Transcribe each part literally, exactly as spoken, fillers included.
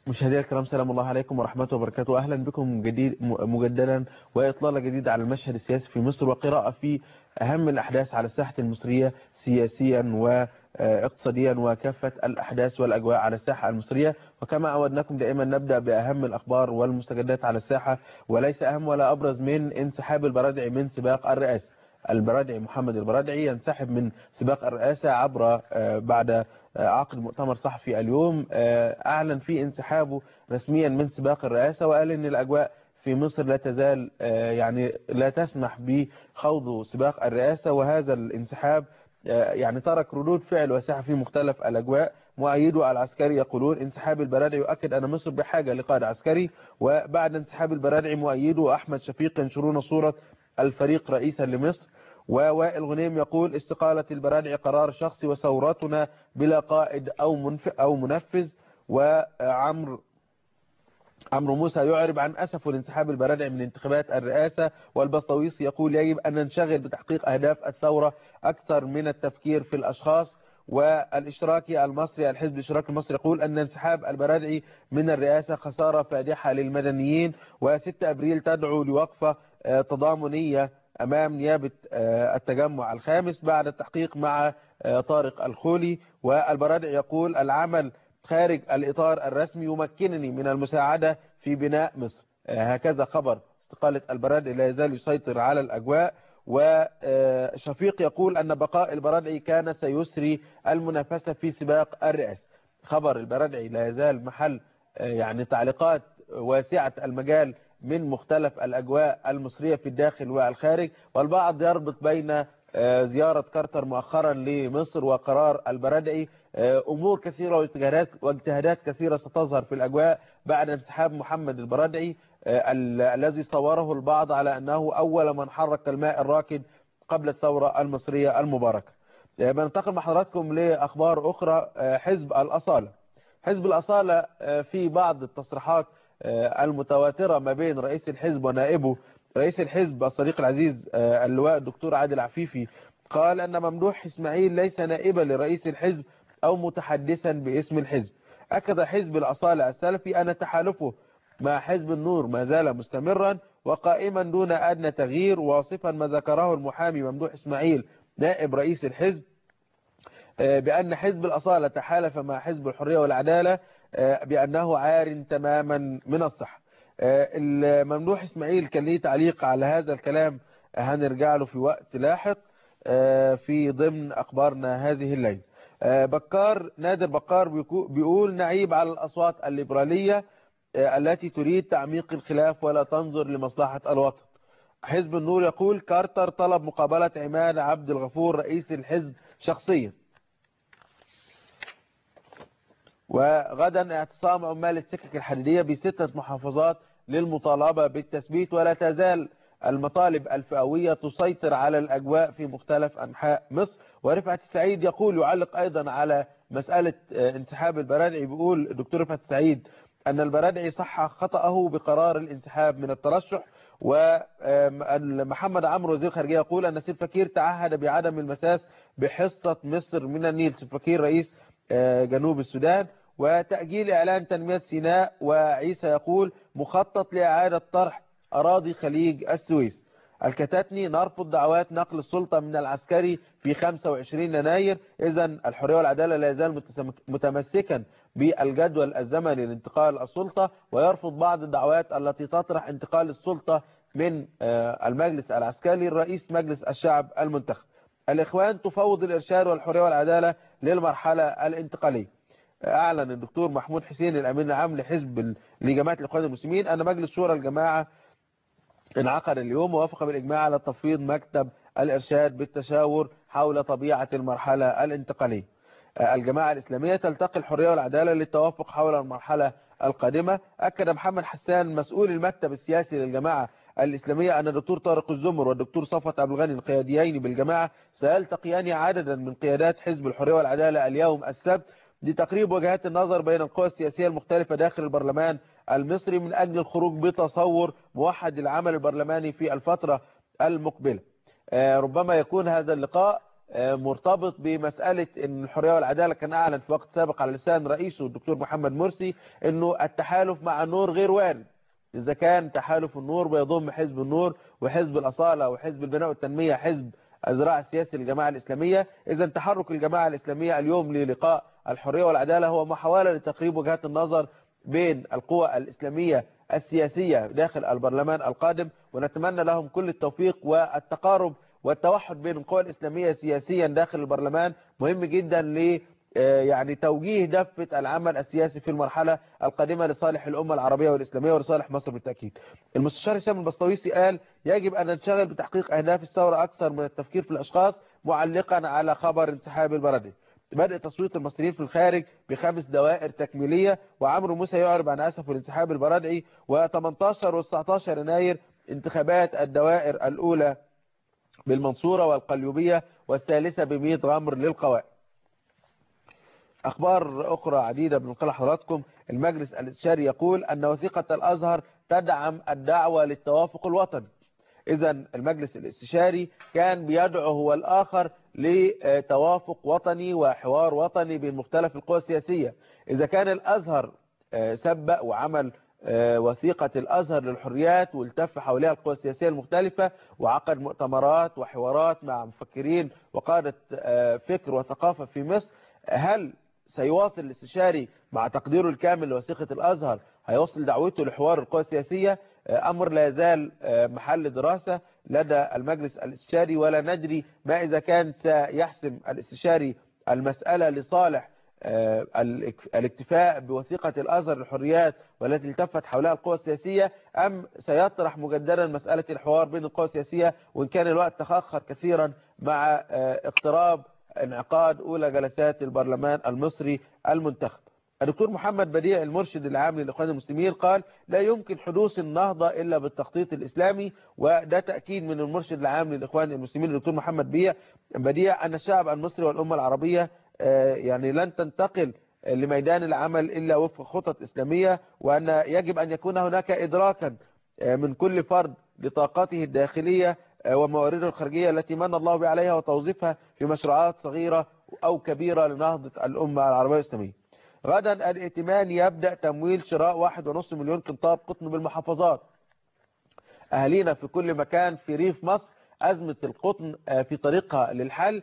مشاهدينا الكرام، سلام الله عليكم ورحمة وبركاته. أهلا بكم جديد مجددا وإطلالة جديدة على المشهد السياسي في مصر، وقراءة في أهم الأحداث على الساحة المصرية سياسيا واقتصاديا وكافة الأحداث والأجواء على الساحة المصرية. وكما عودناكم دائما نبدأ بأهم الأخبار والمستجدات على الساحة، وليس أهم ولا أبرز من انسحاب البرادعي من سباق الرئاسة. البرادعي محمد البرادعي ينسحب من سباق الرئاسة عبر بعد عقد مؤتمر صحفي اليوم أعلن فيه انسحابه رسميا من سباق الرئاسة، وقال إن الأجواء في مصر لا تزال يعني لا تسمح بخوض سباق الرئاسة. وهذا الانسحاب يعني ترك ردود فعل واسعة في مختلف الأجواء. مؤيدو العسكري يقولون انسحاب البرادعي يؤكد أن مصر بحاجة لقائد عسكري. وبعد انسحاب البرادعي مؤيدو أحمد شفيق ينشرون صورة الفريق رئيسا لمصر. ووائل غنيم يقول استقالة البرادعي قرار شخصي وثورتنا بلا قائد أو أو منفذ. وعمرو عمرو موسى يعرب عن أسفه لانسحاب البرادعي من انتخابات الرئاسة. والبسطويسي يقول يجب أن ننشغل بتحقيق أهداف الثورة أكثر من التفكير في الأشخاص. والاشتراكي المصري الحزب الاشتراكي المصري يقول أن انسحاب البرادعي من الرئاسة خسارة فادحة للمدنيين. وستة أبريل تدعو لوقفة تضامنية أمام نيابة التجمع الخامس بعد التحقيق مع طارق الخولي. والبرادعي يقول العمل خارج الإطار الرسمي يمكنني من المساعدة في بناء مصر. هكذا خبر استقالة البرادعي لا يزال يسيطر على الأجواء. وشفيق يقول أن بقاء البرادعي كان سيسري المنافسة في سباق الرئاسة. خبر البرادعي لا يزال محل يعني تعليقات واسعة المجال من مختلف الأجواء المصرية في الداخل والخارج. والبعض يربط بين زيارة كارتر مؤخرا لمصر وقرار البرادعي. أمور كثيرة واجتهادات واجتهادات كثيرة ستظهر في الأجواء بعد انسحاب محمد البرادعي الذي صوره البعض على أنه أول من حرك الماء الراكد قبل الثورة المصرية المباركة. بننتقل مع حضراتكم لأخبار أخرى. حزب الأصالة حزب الأصالة في بعض التصريحات المتواترة ما بين رئيس الحزب ونائبه رئيس الحزب الصديق العزيز اللواء الدكتور عادل عفيفي قال أن ممدوح إسماعيل ليس نائبا لرئيس الحزب أو متحدثا باسم الحزب. أكد حزب الأصالة السلفي أن تحالفه مع حزب النور ما زال مستمرا وقائما دون أدنى تغيير، واصفا ما ذكره المحامي ممدوح إسماعيل نائب رئيس الحزب بأن حزب الأصالة تحالف مع حزب الحرية والعدالة بأنه عار تماما من الصحة. الممدوح إسماعيل كان ليه تعليق على هذا الكلام، هنرجع له في وقت لاحق في ضمن أخبارنا هذه الليلة. بكار نادر بكار بيقول نعيب على الأصوات الليبرالية التي تريد تعميق الخلاف ولا تنظر لمصلحة الوطن. حزب النور يقول كارتر طلب مقابلة عماد عبد الغفور رئيس الحزب شخصيا. وغدا اعتصام عمال السكك الحديدية بستة محافظات للمطالبة بالتثبيت. ولا تزال المطالب الفئوية تسيطر على الأجواء في مختلف أنحاء مصر. ورفعت السعيد يقول يعلق أيضا على مسألة انسحاب البرادعي، بيقول الدكتور رفعت السعيد أن البرادعي صح خطأه بقرار الانسحاب من الترشح. ومحمد عمرو وزير الخارجية يقول أن سيف فكير تعهد بعدم المساس بحصة مصر من النيل. سيف فكير رئيس جنوب السودان. وتأجيل إعلان تنمية سيناء. وعيسى يقول مخطط لإعادة طرح أراضي خليج السويس. الكتاتني نرفض دعوات نقل السلطة من العسكري في خمسة وعشرين يناير. إذن الحرية والعدالة لا يزال متمسكا بالجدول الزمني لانتقال السلطة، ويرفض بعض الدعوات التي تطرح انتقال السلطة من المجلس العسكري لرئيس مجلس الشعب المنتخب. الإخوان تفوض الإرشاد والحرية والعدالة للمرحلة الانتقالية. أعلن الدكتور محمود حسين الأمين العام لحزب لجماعة الإخوان المسلمين أن مجلس شورى الجماعة انعقد اليوم ووافق بالإجماع على تفويض مكتب الإرشاد بالتشاور حول طبيعة المرحلة الانتقالية. الجماعة الإسلامية تلتقي الحرية والعدالة للتوافق حول المرحلة القادمة. أكد محمد حسان مسؤول المكتب السياسي للجماعة الإسلامية أن الدكتور طارق الزمر والدكتور صفوت عبد الغني القياديين بالجماعة سيلتقيان عددا من قيادات حزب الحرية والعدالة اليوم السبت لتقريب وجهات النظر بين القوى السياسية المختلفة داخل البرلمان المصري من أجل الخروج بتصور موحد للعمل البرلماني في الفترة المقبلة. ربما يكون هذا اللقاء مرتبط بمسألة ان الحرية والعدالة كان اعلن في وقت سابق على لسان رئيسه الدكتور محمد مرسي انه التحالف مع النور غير وارد. اذا كان تحالف النور بيضم حزب النور وحزب الأصالة وحزب البناء والتنمية حزب الذراع السياسي للجماعة الإسلامية، اذا تحرك الجماعة الإسلامية اليوم للقاء الحرية والعدالة هو محاولة لتقريب وجهات النظر بين القوى الإسلامية السياسية داخل البرلمان القادم، ونتمنى لهم كل التوفيق. والتقارب والتوحد بين القوى الإسلامية سياسيا داخل البرلمان مهم جدا ل يعني توجيه دفة العمل السياسي في المرحلة القادمة لصالح الأمة العربية والإسلامية ولصالح مصر بالتأكيد. المستشار هشام البسطويسي قال يجب أن ننشغل بتحقيق أهداف الثورة أكثر من التفكير في الأشخاص، معلقا على خبر انسحاب البرادعي. بدء تصويت المصريين في الخارج بخمس دوائر تكميلية، وعمرو موسى يعرب عن أسفه الانسحاب البرادعي. و18 و19 يناير انتخابات الدوائر الأولى بالمنصورة والقليوبية والثالثة بميت غمر للقوائم. أخبار أخرى عديدة بنقلها حضراتكم. المجلس الاستشاري يقول أن وثيقة الأزهر تدعم الدعوة للتوافق الوطني. إذا المجلس الاستشاري كان بيدعو هو الآخر لتوافق وطني وحوار وطني بين مختلف القوى السياسية. إذا كان الأزهر سبق وعمل وثيقة الأزهر للحريات والتف حواليها القوى السياسية المختلفة وعقد مؤتمرات وحوارات مع مفكرين وقادة فكر وثقافة في مصر، هل سيواصل الاستشاري مع تقديره الكامل لوثيقة الأزهر هيوصل دعوته لحوار القوى السياسية؟ أمر لا يزال محل دراسة لدى المجلس الاستشاري، ولا ندري ما إذا كان سيحسم الاستشاري المسألة لصالح الاكتفاء بوثيقة الأزهر للحريات والتي التفت حولها القوى السياسية، أم سيطرح مجددا مسألة الحوار بين القوى السياسية، وإن كان الوقت تأخر كثيرا مع اقتراب انعقاد أولى جلسات البرلمان المصري المنتخب. الدكتور محمد بديع المرشد العام للإخوان المسلمين قال لا يمكن حدوث النهضة إلا بالتخطيط الإسلامي، وده تأكيد من المرشد العام للإخوان المسلمين الدكتور محمد بديع أن الشعب المصري والأمة العربية يعني لن تنتقل لميدان العمل إلا وفق خطط إسلامية، وأن يجب أن يكون هناك إدراكا من كل فرد لطاقته الداخلية وموارده الخارجية التي من الله بها عليها وتوظيفها في مشروعات صغيرة أو كبيرة لنهضة الأمة العربية الإسلامية. غدا الائتمان يبدأ تمويل شراء واحد ونصف مليون قنطار قطن بالمحافظات. أهالينا في كل مكان في ريف مصر أزمة القطن في طريقها للحل.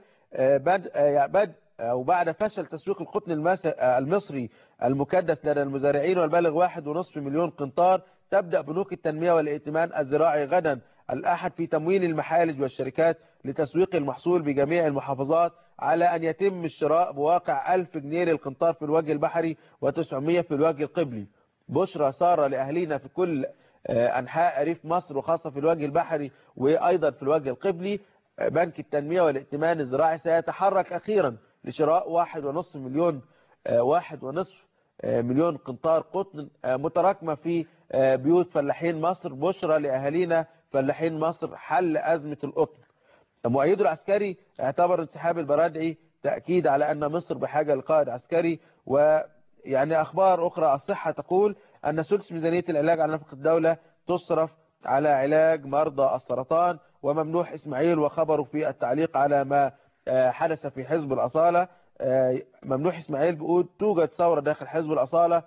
بدء بدء أو بعد فشل تسويق القطن المصري المكدس لدى المزارعين والبالغ واحد ونصف مليون قنطار، تبدأ بنوك التنمية والائتمان الزراعي غدا الأحد في تمويل المحالج والشركات لتسويق المحصول بجميع المحافظات، على أن يتم الشراء بواقع ألف جنيه للقنطار في الوجه البحري وتسعمية في الوجه القبلي. بشرى سارة لأهلينا في كل أنحاء ريف مصر وخاصة في الوجه البحري وأيضا في الوجه القبلي. بنك التنمية والائتمان الزراعي سيتحرك أخيرا لشراء واحد ونصف مليون واحد ونصف مليون قنطار قطن متراكمة في بيوت فلاحين مصر. بشرى لأهالينا فلاحين مصر حل أزمة القطن. مؤيده العسكري اعتبر انسحاب البرادعي تأكيد على أن مصر بحاجة لقائد عسكري. ويعني أخبار أخرى الصحة تقول أن سدس ميزانية العلاج على نفقة الدولة تصرف على علاج مرضى السرطان. وممنوح إسماعيل وخبره في التعليق على ما حدث في حزب الأصالة. ممنوح إسماعيل بيقول توجد ثورة داخل حزب الأصالة،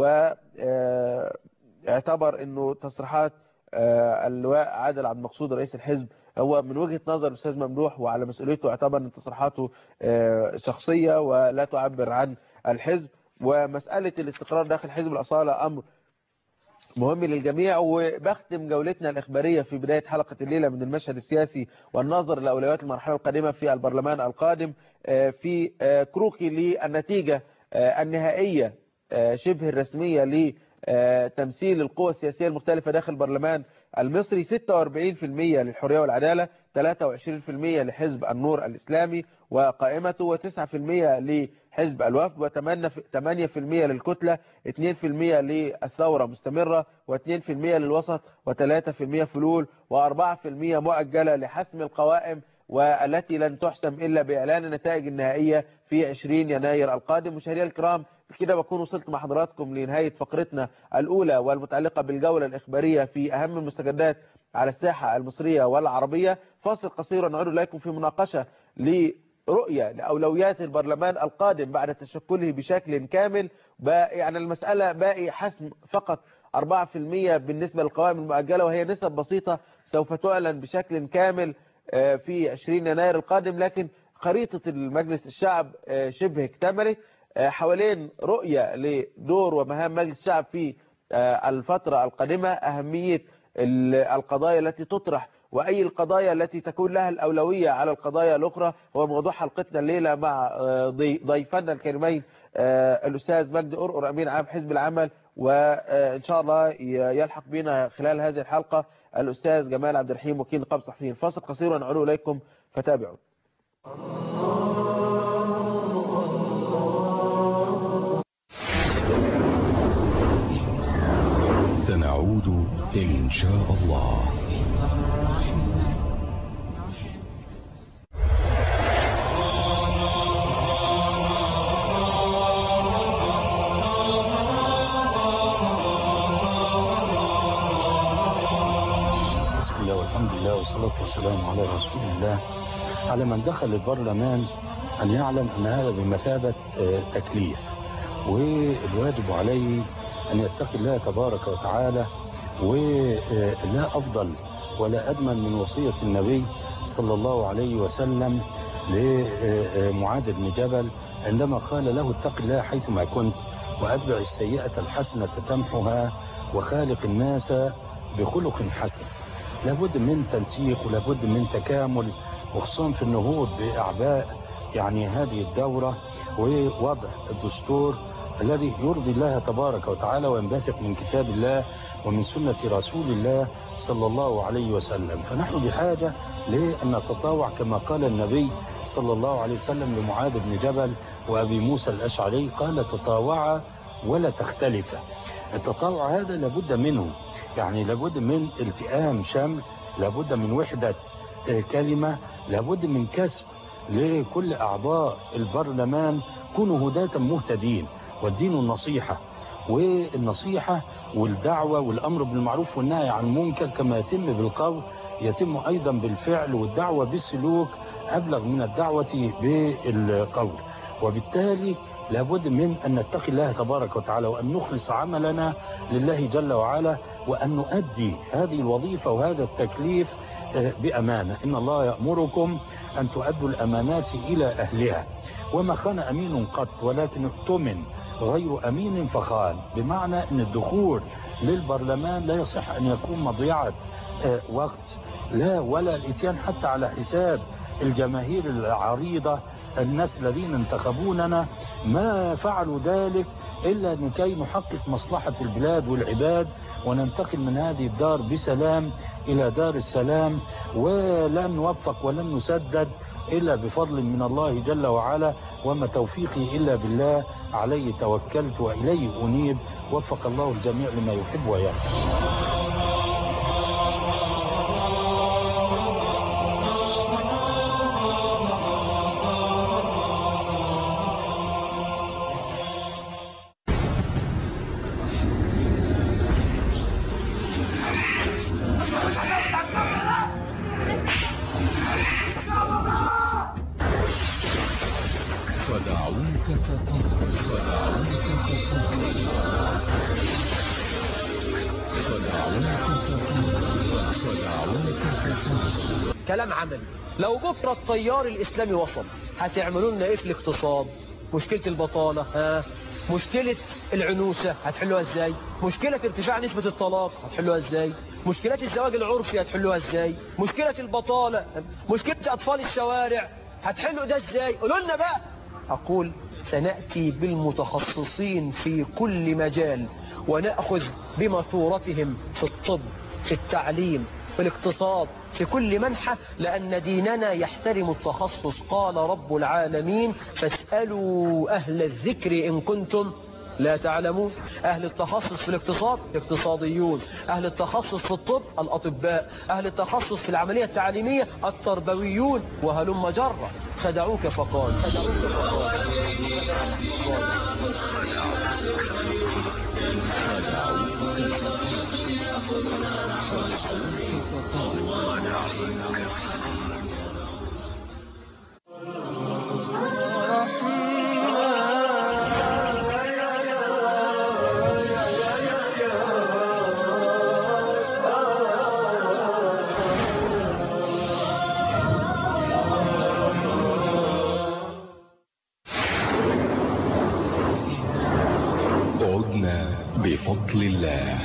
واعتبر أنه تصريحات اللواء عادل عبد المقصود رئيس الحزب هو من وجهة نظر الأستاذ ممدوح وعلى مسؤوليته، اعتبر أن تصريحاته شخصية ولا تعبر عن الحزب. ومسألة الاستقرار داخل حزب الأصالة أمر مهم للجميع. وبختم جولتنا الإخبارية في بداية حلقة الليلة من المشهد السياسي والنظر لأولويات المرحلة القادمة في البرلمان القادم في كروكي للنتيجة النهائية شبه الرسمية لتمثيل القوى السياسية المختلفة داخل البرلمان المصري. ستة وأربعين بالمئة للحرية والعدالة، ثلاثة وعشرين بالمئة لحزب النور الإسلامي وقائمته، وتسعة بالمئة لحزب الوفد، وثمانية بالمئة للكتلة، اثنين بالمئة للثورة مستمرة، واثنين بالمئة للوسط، وثلاثة بالمئة فلول، وأربعة بالمئة مؤجلة لحسم القوائم، والتي لن تحسم إلا بإعلان النتائج النهائية في عشرين يناير القادم. مشاهدينا الكرام، بكده بكون وصلت مع حضراتكم لنهاية فقرتنا الأولى والمتعلقة بالجولة الإخبارية في أهم المستجدات على الساحة المصرية والعربية. فاصل قصير ونعود إليكم في مناقشة رؤية لأولويات البرلمان القادم بعد تشكله بشكل كامل. يعني المسألة باقي حسم فقط أربعة في المئة بالنسبة للقوائم المؤجلة، وهي نسب بسيطة سوف تعلن بشكل كامل في عشرين يناير القادم، لكن خريطة المجلس الشعب شبه اكتملت حوالين رؤية لدور ومهام مجلس الشعب في الفترة القادمة، أهمية القضايا التي تطرح وأي القضايا التي تكون لها الأولوية على القضايا الأخرى. هو موضوع حلقتنا الليلة مع ضيفنا الكريمين الأستاذ مجدي قرقر أمين عام حزب العمل، وإن شاء الله يلحق بنا خلال هذه الحلقة الأستاذ جمال عبد الرحيم وكيل نقابة الصحفيين. فاصل قصير ونعود إليكم فتابعوا. سنعود إن شاء الله. بسم الله والحمد لله والصلاة والسلام على رسول الله. على من دخل البرلمان أن يعلم أن هذا بمثابة تكليف، والواجب عليه أن يتقي الله تبارك وتعالى، ولا أفضل ولا أدمن من وصية النبي صلى الله عليه وسلم لمعاذ بن جبل عندما قال له اتق الله حيثما كنت وأتبع السيئة الحسنة تمحها وخالق الناس بخلق حسن. لابد من تنسيق ولابد من تكامل، وخصوصا في النهوض بأعباء يعني هذه الدورة ووضع الدستور الذي يرضي الله تبارك وتعالى وينبثق من كتاب الله ومن سنة رسول الله صلى الله عليه وسلم. فنحن بحاجة لأن نتطاوع كما قال النبي صلى الله عليه وسلم لمعاذ بن جبل وأبي موسى الأشعري، قال تطاوعا ولا تختلفا. التطاوع هذا لابد منه، يعني لابد من التئام شمل، لابد من وحدة كلمة، لابد من كسب لكل أعضاء البرلمان كونوا هداة مهتدين. والدين النصيحة، والنصيحة والدعوة والأمر بالمعروف والنهي عن المنكر كما يتم بالقول يتم أيضا بالفعل، والدعوة بالسلوك أبلغ من الدعوة بالقول. وبالتالي لابد من أن نتقي الله تبارك وتعالى وأن نخلص عملنا لله جل وعلا، وأن نؤدي هذه الوظيفة وهذا التكليف بأمانة. إن الله يأمركم أن تؤدوا الأمانات إلى أهلها، وما خان أمين قط ولكن اؤتمن غير أمين فخان، بمعنى أن الدخول للبرلمان لا يصح أن يكون مضيعة وقت، لا ولا الاتيان حتى على حساب الجماهير العريضة، الناس الذين انتخبوننا ما فعلوا ذلك إلا لكي نحقق مصلحة البلاد والعباد وننتقل من هذه الدار بسلام إلى دار السلام، ولن نوفق ولن نسدد إلا بفضل من الله جل وعلا، وما توفيقي إلا بالله، عليه توكلت وإليه أنيب. وفق الله الجميع لما يحب ويرضى. كلام عملي. لو بكرة التيار الإسلامي وصل هتعملوا لنا إيه في الاقتصاد؟ مشكلة البطالة، ها؟ مشكلة العنوسة هتحلوها إزاي؟ مشكلة ارتفاع نسبة الطلاق هتحلوها إزاي؟ مشكلة الزواج العرفي هتحلوها إزاي؟ مشكلة البطالة، مشكلة أطفال الشوارع هتحلوا ده إزاي؟ قولوا لنا بقى. أقول سنأتي بالمتخصصين في كل مجال ونأخذ بمثورتهم في الطب، في التعليم، في الاقتصاد، في كل منحة، لأن ديننا يحترم التخصص. قال رب العالمين فاسألوا أهل الذكر إن كنتم لا تعلمون. أهل التخصص في الاقتصاد الاقتصاديون، أهل التخصص في الطب الأطباء، أهل التخصص في العملية التعليمية التربويون، وهلم جرة. خدعوك فقال خدعوك فقال بفضل الله.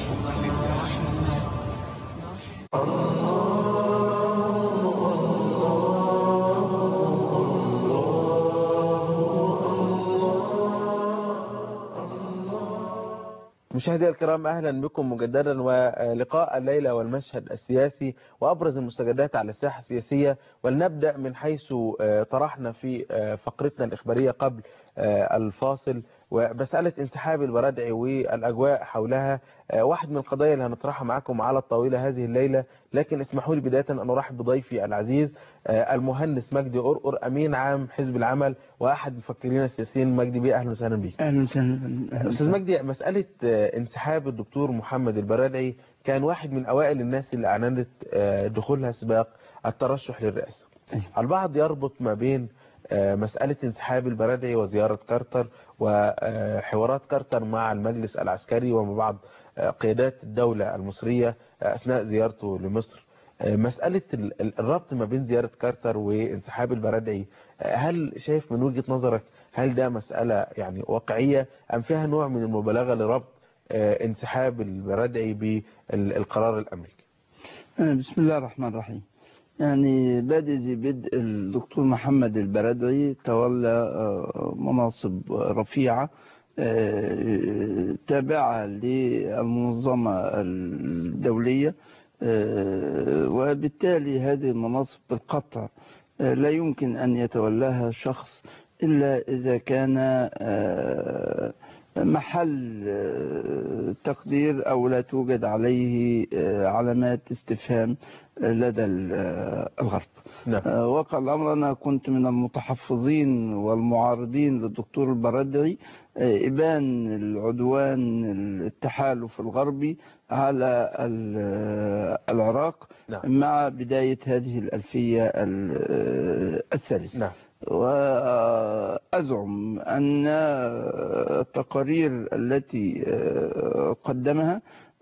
مشاهدي الكرام، أهلا بكم مجددا ولقاء الليلة والمشهد السياسي وأبرز المستجدات على الساحة السياسية. ولنبدأ من حيث طرحنا في فقرتنا الإخبارية قبل الفاصل، ومسألة انسحاب البرادعي والأجواء حولها واحد من القضايا اللي هنطرحها معكم على الطاولة هذه الليلة. لكن اسمحوا لي بداية أن أرحب بضيفي العزيز المهندس مجدي قرقر، أمين عام حزب العمل وأحد مفكرين السياسيين. مجدي بيه، أهلا وسهلا بك. أهلا وسهلا. أستاذ مجدي، مسألة انسحاب الدكتور محمد البرادعي كان واحد من أوائل الناس اللي أعلنت دخولها سباق الترشح للرئاسة. البعض يربط ما بين مسألة انسحاب البرادعي وزيارة كارتر وحوارات كارتر مع المجلس العسكري ومع بعض قيادات الدولة المصرية أثناء زيارته لمصر. مسألة الربط ما بين زيارة كارتر وانسحاب البرادعي، هل شايف من وجهة نظرك هل ده مسألة يعني واقعية أم فيها نوع من المبالغة لربط انسحاب البرادعي بالقرار الأمريكي؟ بسم الله الرحمن الرحيم. يعني بادئ بدء الدكتور محمد البرادعي تولى مناصب رفيعة تابعة للمنظمة الدولية، وبالتالي هذه المناصب بالقطع لا يمكن أن يتولاها شخص إلا إذا كان محل تقدير أو لا توجد عليه علامات استفهام لدى الغرب. نعم. وقع الأمر أنا كنت من المتحفظين والمعارضين للدكتور البرادعي إبان العدوان التحالف الغربي على العراق. نعم. مع بداية هذه الألفية الثالثة. نعم. وأزعم أن التقارير التي قدمها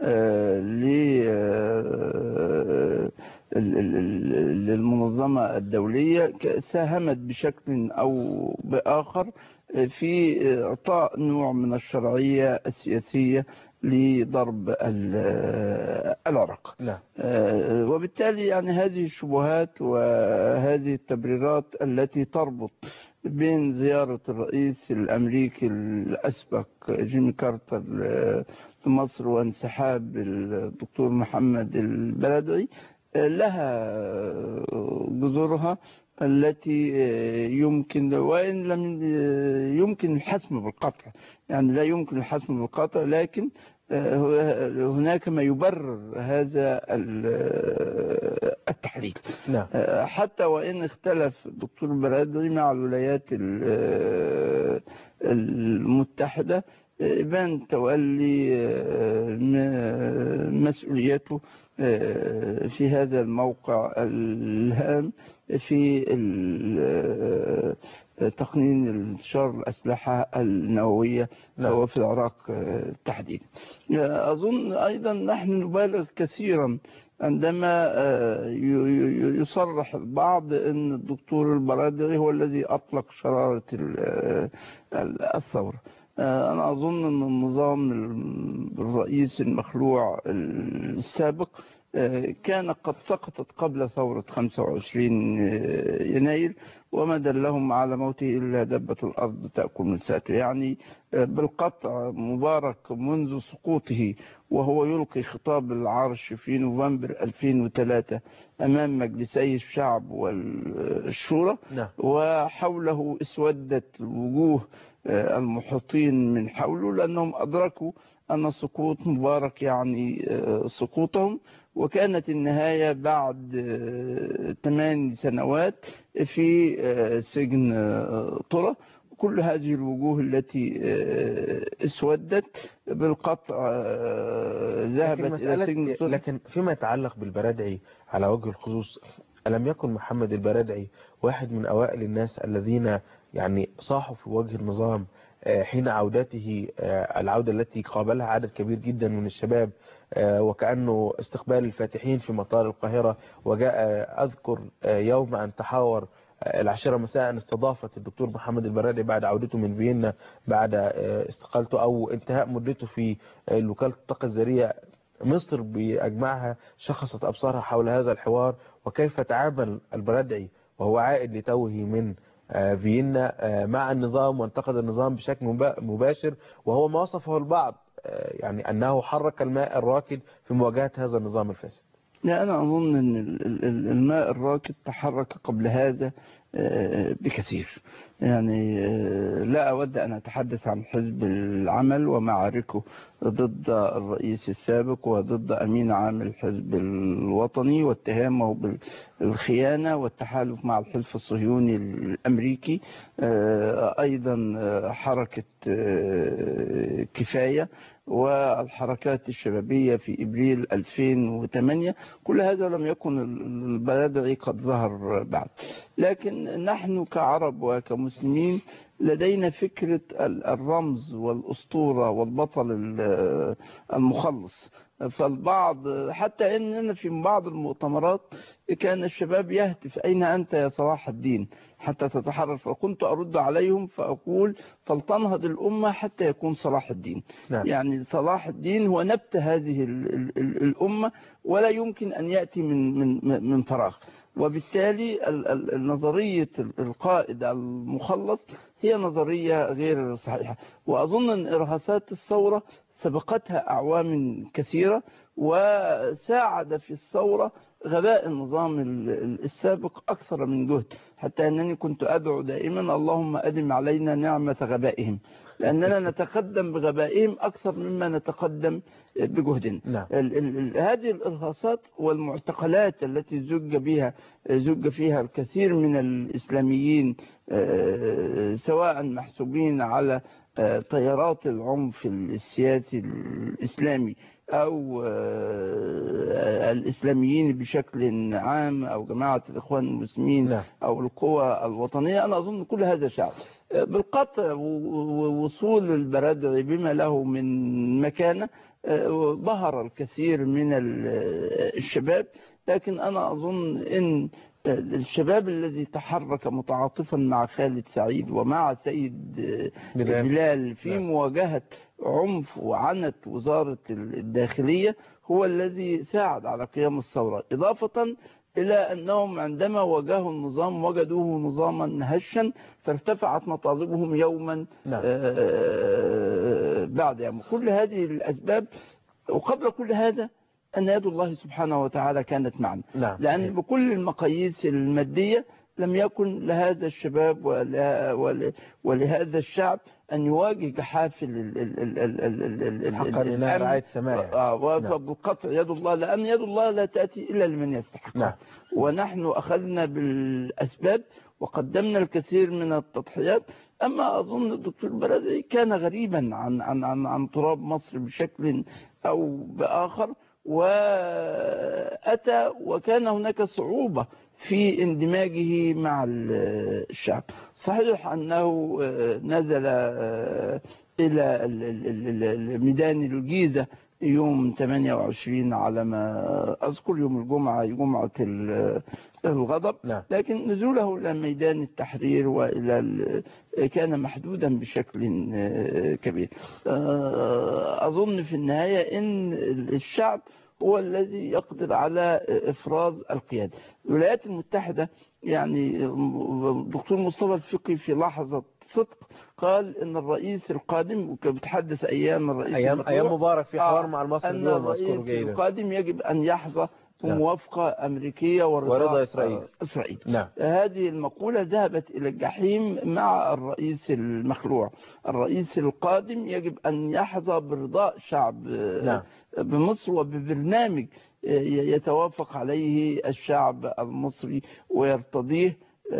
للمنظمة الدولية ساهمت بشكل أو بآخر في إعطاء نوع من الشرعية السياسية لضرب العراق. لا. وبالتالي يعني هذه الشبهات وهذه التبريرات التي تربط بين زيارة الرئيس الأمريكي الأسبق جيمي كارتر لمصر وانسحاب الدكتور محمد البرادعي لها جذورها التي يمكن، وإن لم يمكن الحسم بالقطع، يعني لا يمكن الحسم بالقطع، لكن هناك ما يبرر هذا التحليل. نعم. حتى وإن اختلف الدكتور البرادعي مع الولايات المتحدة بان تولي مسؤوليته في هذا الموقع الهام في تقنين انتشار الأسلحة النووية. لا. وفي العراق تحديدا. أظن أيضا نحن نبالغ كثيرا عندما يصرح البعض أن الدكتور البرادعي هو الذي أطلق شرارة الثورة. أنا أظن أن النظام الرئيس المخلوع السابق كان قد سقطت قبل ثورة خمسة وعشرين يناير، وما دلهم على موته إلا دبة الأرض تأكل من ساته. يعني بالقطع مبارك منذ سقوطه وهو يلقي خطاب العرش في نوفمبر ألفين وثلاثة أمام مجلسي الشعب والشورى، وحوله اسودت وجوه المحيطين من حوله لأنهم أدركوا أن سقوط مبارك يعني سقوطهم، وكانت النهاية بعد ثمان سنوات في سجن طرة. كل هذه الوجوه التي اسودت بالقطع ذهبت إلى سجن طرة. لكن فيما يتعلق بالبرادعي على وجه الخصوص، ألم يكن محمد البرادعي واحد من أوائل الناس الذين يعني صاحوا في وجه النظام حين عودته، العودة التي قابلها عدد كبير جدا من الشباب وكأنه استقبال الفاتحين في مطار القاهرة؟ وجاء أذكر يوم أن تحاور العاشرة مساء استضافت الدكتور محمد البرادعي بعد عودته من فيينا بعد استقالته أو انتهاء مدته في وكالة الطاقة الذرية مصر بأجمعها، شخصت أبصارها حول هذا الحوار وكيف تعامل البرادعي وهو عائد لتوه من فيينا مع النظام، وانتقد النظام بشكل مباشر، وهو ما وصفه البعض يعني أنه حرك الماء الراكد في مواجهة هذا النظام الفاسد. لا، أنا أظن أن الماء الراكد تحرك قبل هذا بكثير. يعني لا أود أن أتحدث عن حزب العمل ومعاركه ضد الرئيس السابق وضد أمين عام الحزب الوطني واتهامه بالخيانة والتحالف مع الحلف الصهيوني الأمريكي. أيضا حركة كفاية والحركات الشبابية في إبريل ألفين وثمانية، كل هذا لم يكن البرادعي قد ظهر بعد. لكن نحن كعرب وكمسلمين لدينا فكرة الرمز والأسطورة والبطل المخلص. فالبعض حتى أننا في بعض المؤتمرات كان الشباب يهتف أين أنت يا صلاح الدين حتى تتحرر، فكنت أرد عليهم فأقول فلتنهض الأمة حتى يكون صلاح الدين. نعم. يعني صلاح الدين هو نبت هذه الأمة ولا يمكن أن يأتي من من من فراغ. وبالتالي نظرية القائد المخلص هي نظرية غير صحيحة. وأظن أن إرهاصات الثورة سبقتها أعوام كثيرة وساعد في الثورة غباء النظام السابق أكثر من جهد، حتى أنني كنت أدعو دائما اللهم أدم علينا نعمة غبائهم، لأننا نتقدم بغبائهم أكثر مما نتقدم بجهدنا. نعم. هذه الإرهاصات والمعتقلات التي زج بها زج فيها الكثير من الإسلاميين سواء محسوبين على تيارات العنف السياسي الإسلامي أو الإسلاميين بشكل عام أو جماعة الإخوان المسلمين أو القوى الوطنية، أنا أظن كل هذا شعب بالقطع. وصول البرادعي بما له من مكانة ظهر الكثير من الشباب، لكن أنا أظن أن الشباب الذي تحرك متعاطفا مع خالد سعيد ومع سيد بلال في مواجهة عنف وعنت وزارة الداخلية هو الذي ساعد على قيام الثورة، إضافة إلى أنهم عندما واجهوا النظام وجدوه نظاما هشا فارتفعت مطالبهم يوما بعد يوم. كل هذه الأسباب، وقبل كل هذا أن يد الله سبحانه وتعالى كانت معنا. نعم. لأن بكل المقاييس المادية لم يكن لهذا الشباب ولهذا الشعب أن يواجه جحافل حقا لنا رعاية سماع. وبالقطع يد الله، لأن يد الله لا تأتي إلا لمن يستحق. نعم. ونحن أخذنا بالأسباب وقدمنا الكثير من التضحيات. أما أظن الدكتور البرادعي كان غريبا عن عن عن عن تراب مصر بشكل أو بآخر، وأتى وكان هناك صعوبة في اندماجه مع الشعب. صحيح أنه نزل إلى ميدان الجيزة يوم ثمانية وعشرين على ما أذكر، يوم الجمعة جمعة الغضب. لا. لكن نزوله إلى ميدان التحرير وإلى كان محدودا بشكل كبير. أظن في النهاية أن الشعب هو الذي يقدر على إفراز القيادة. الولايات المتحدة يعني الدكتور مصطفى الفقي في لحظة صدق قال ان الرئيس القادم، وكان بيتحدث ايام الرئيس ايام ايام مبارك في حوار مع المصري ان الرئيس القادم يجب ان يحظى بموافقة أمريكية ورضا إسرائيل. إسرائيل. نعم. هذه المقولة ذهبت إلى الجحيم مع الرئيس المخلوع. الرئيس القادم يجب أن يحظى برضاء شعب نعم. بمصر وببرنامج يتوافق عليه الشعب المصري ويرتضيه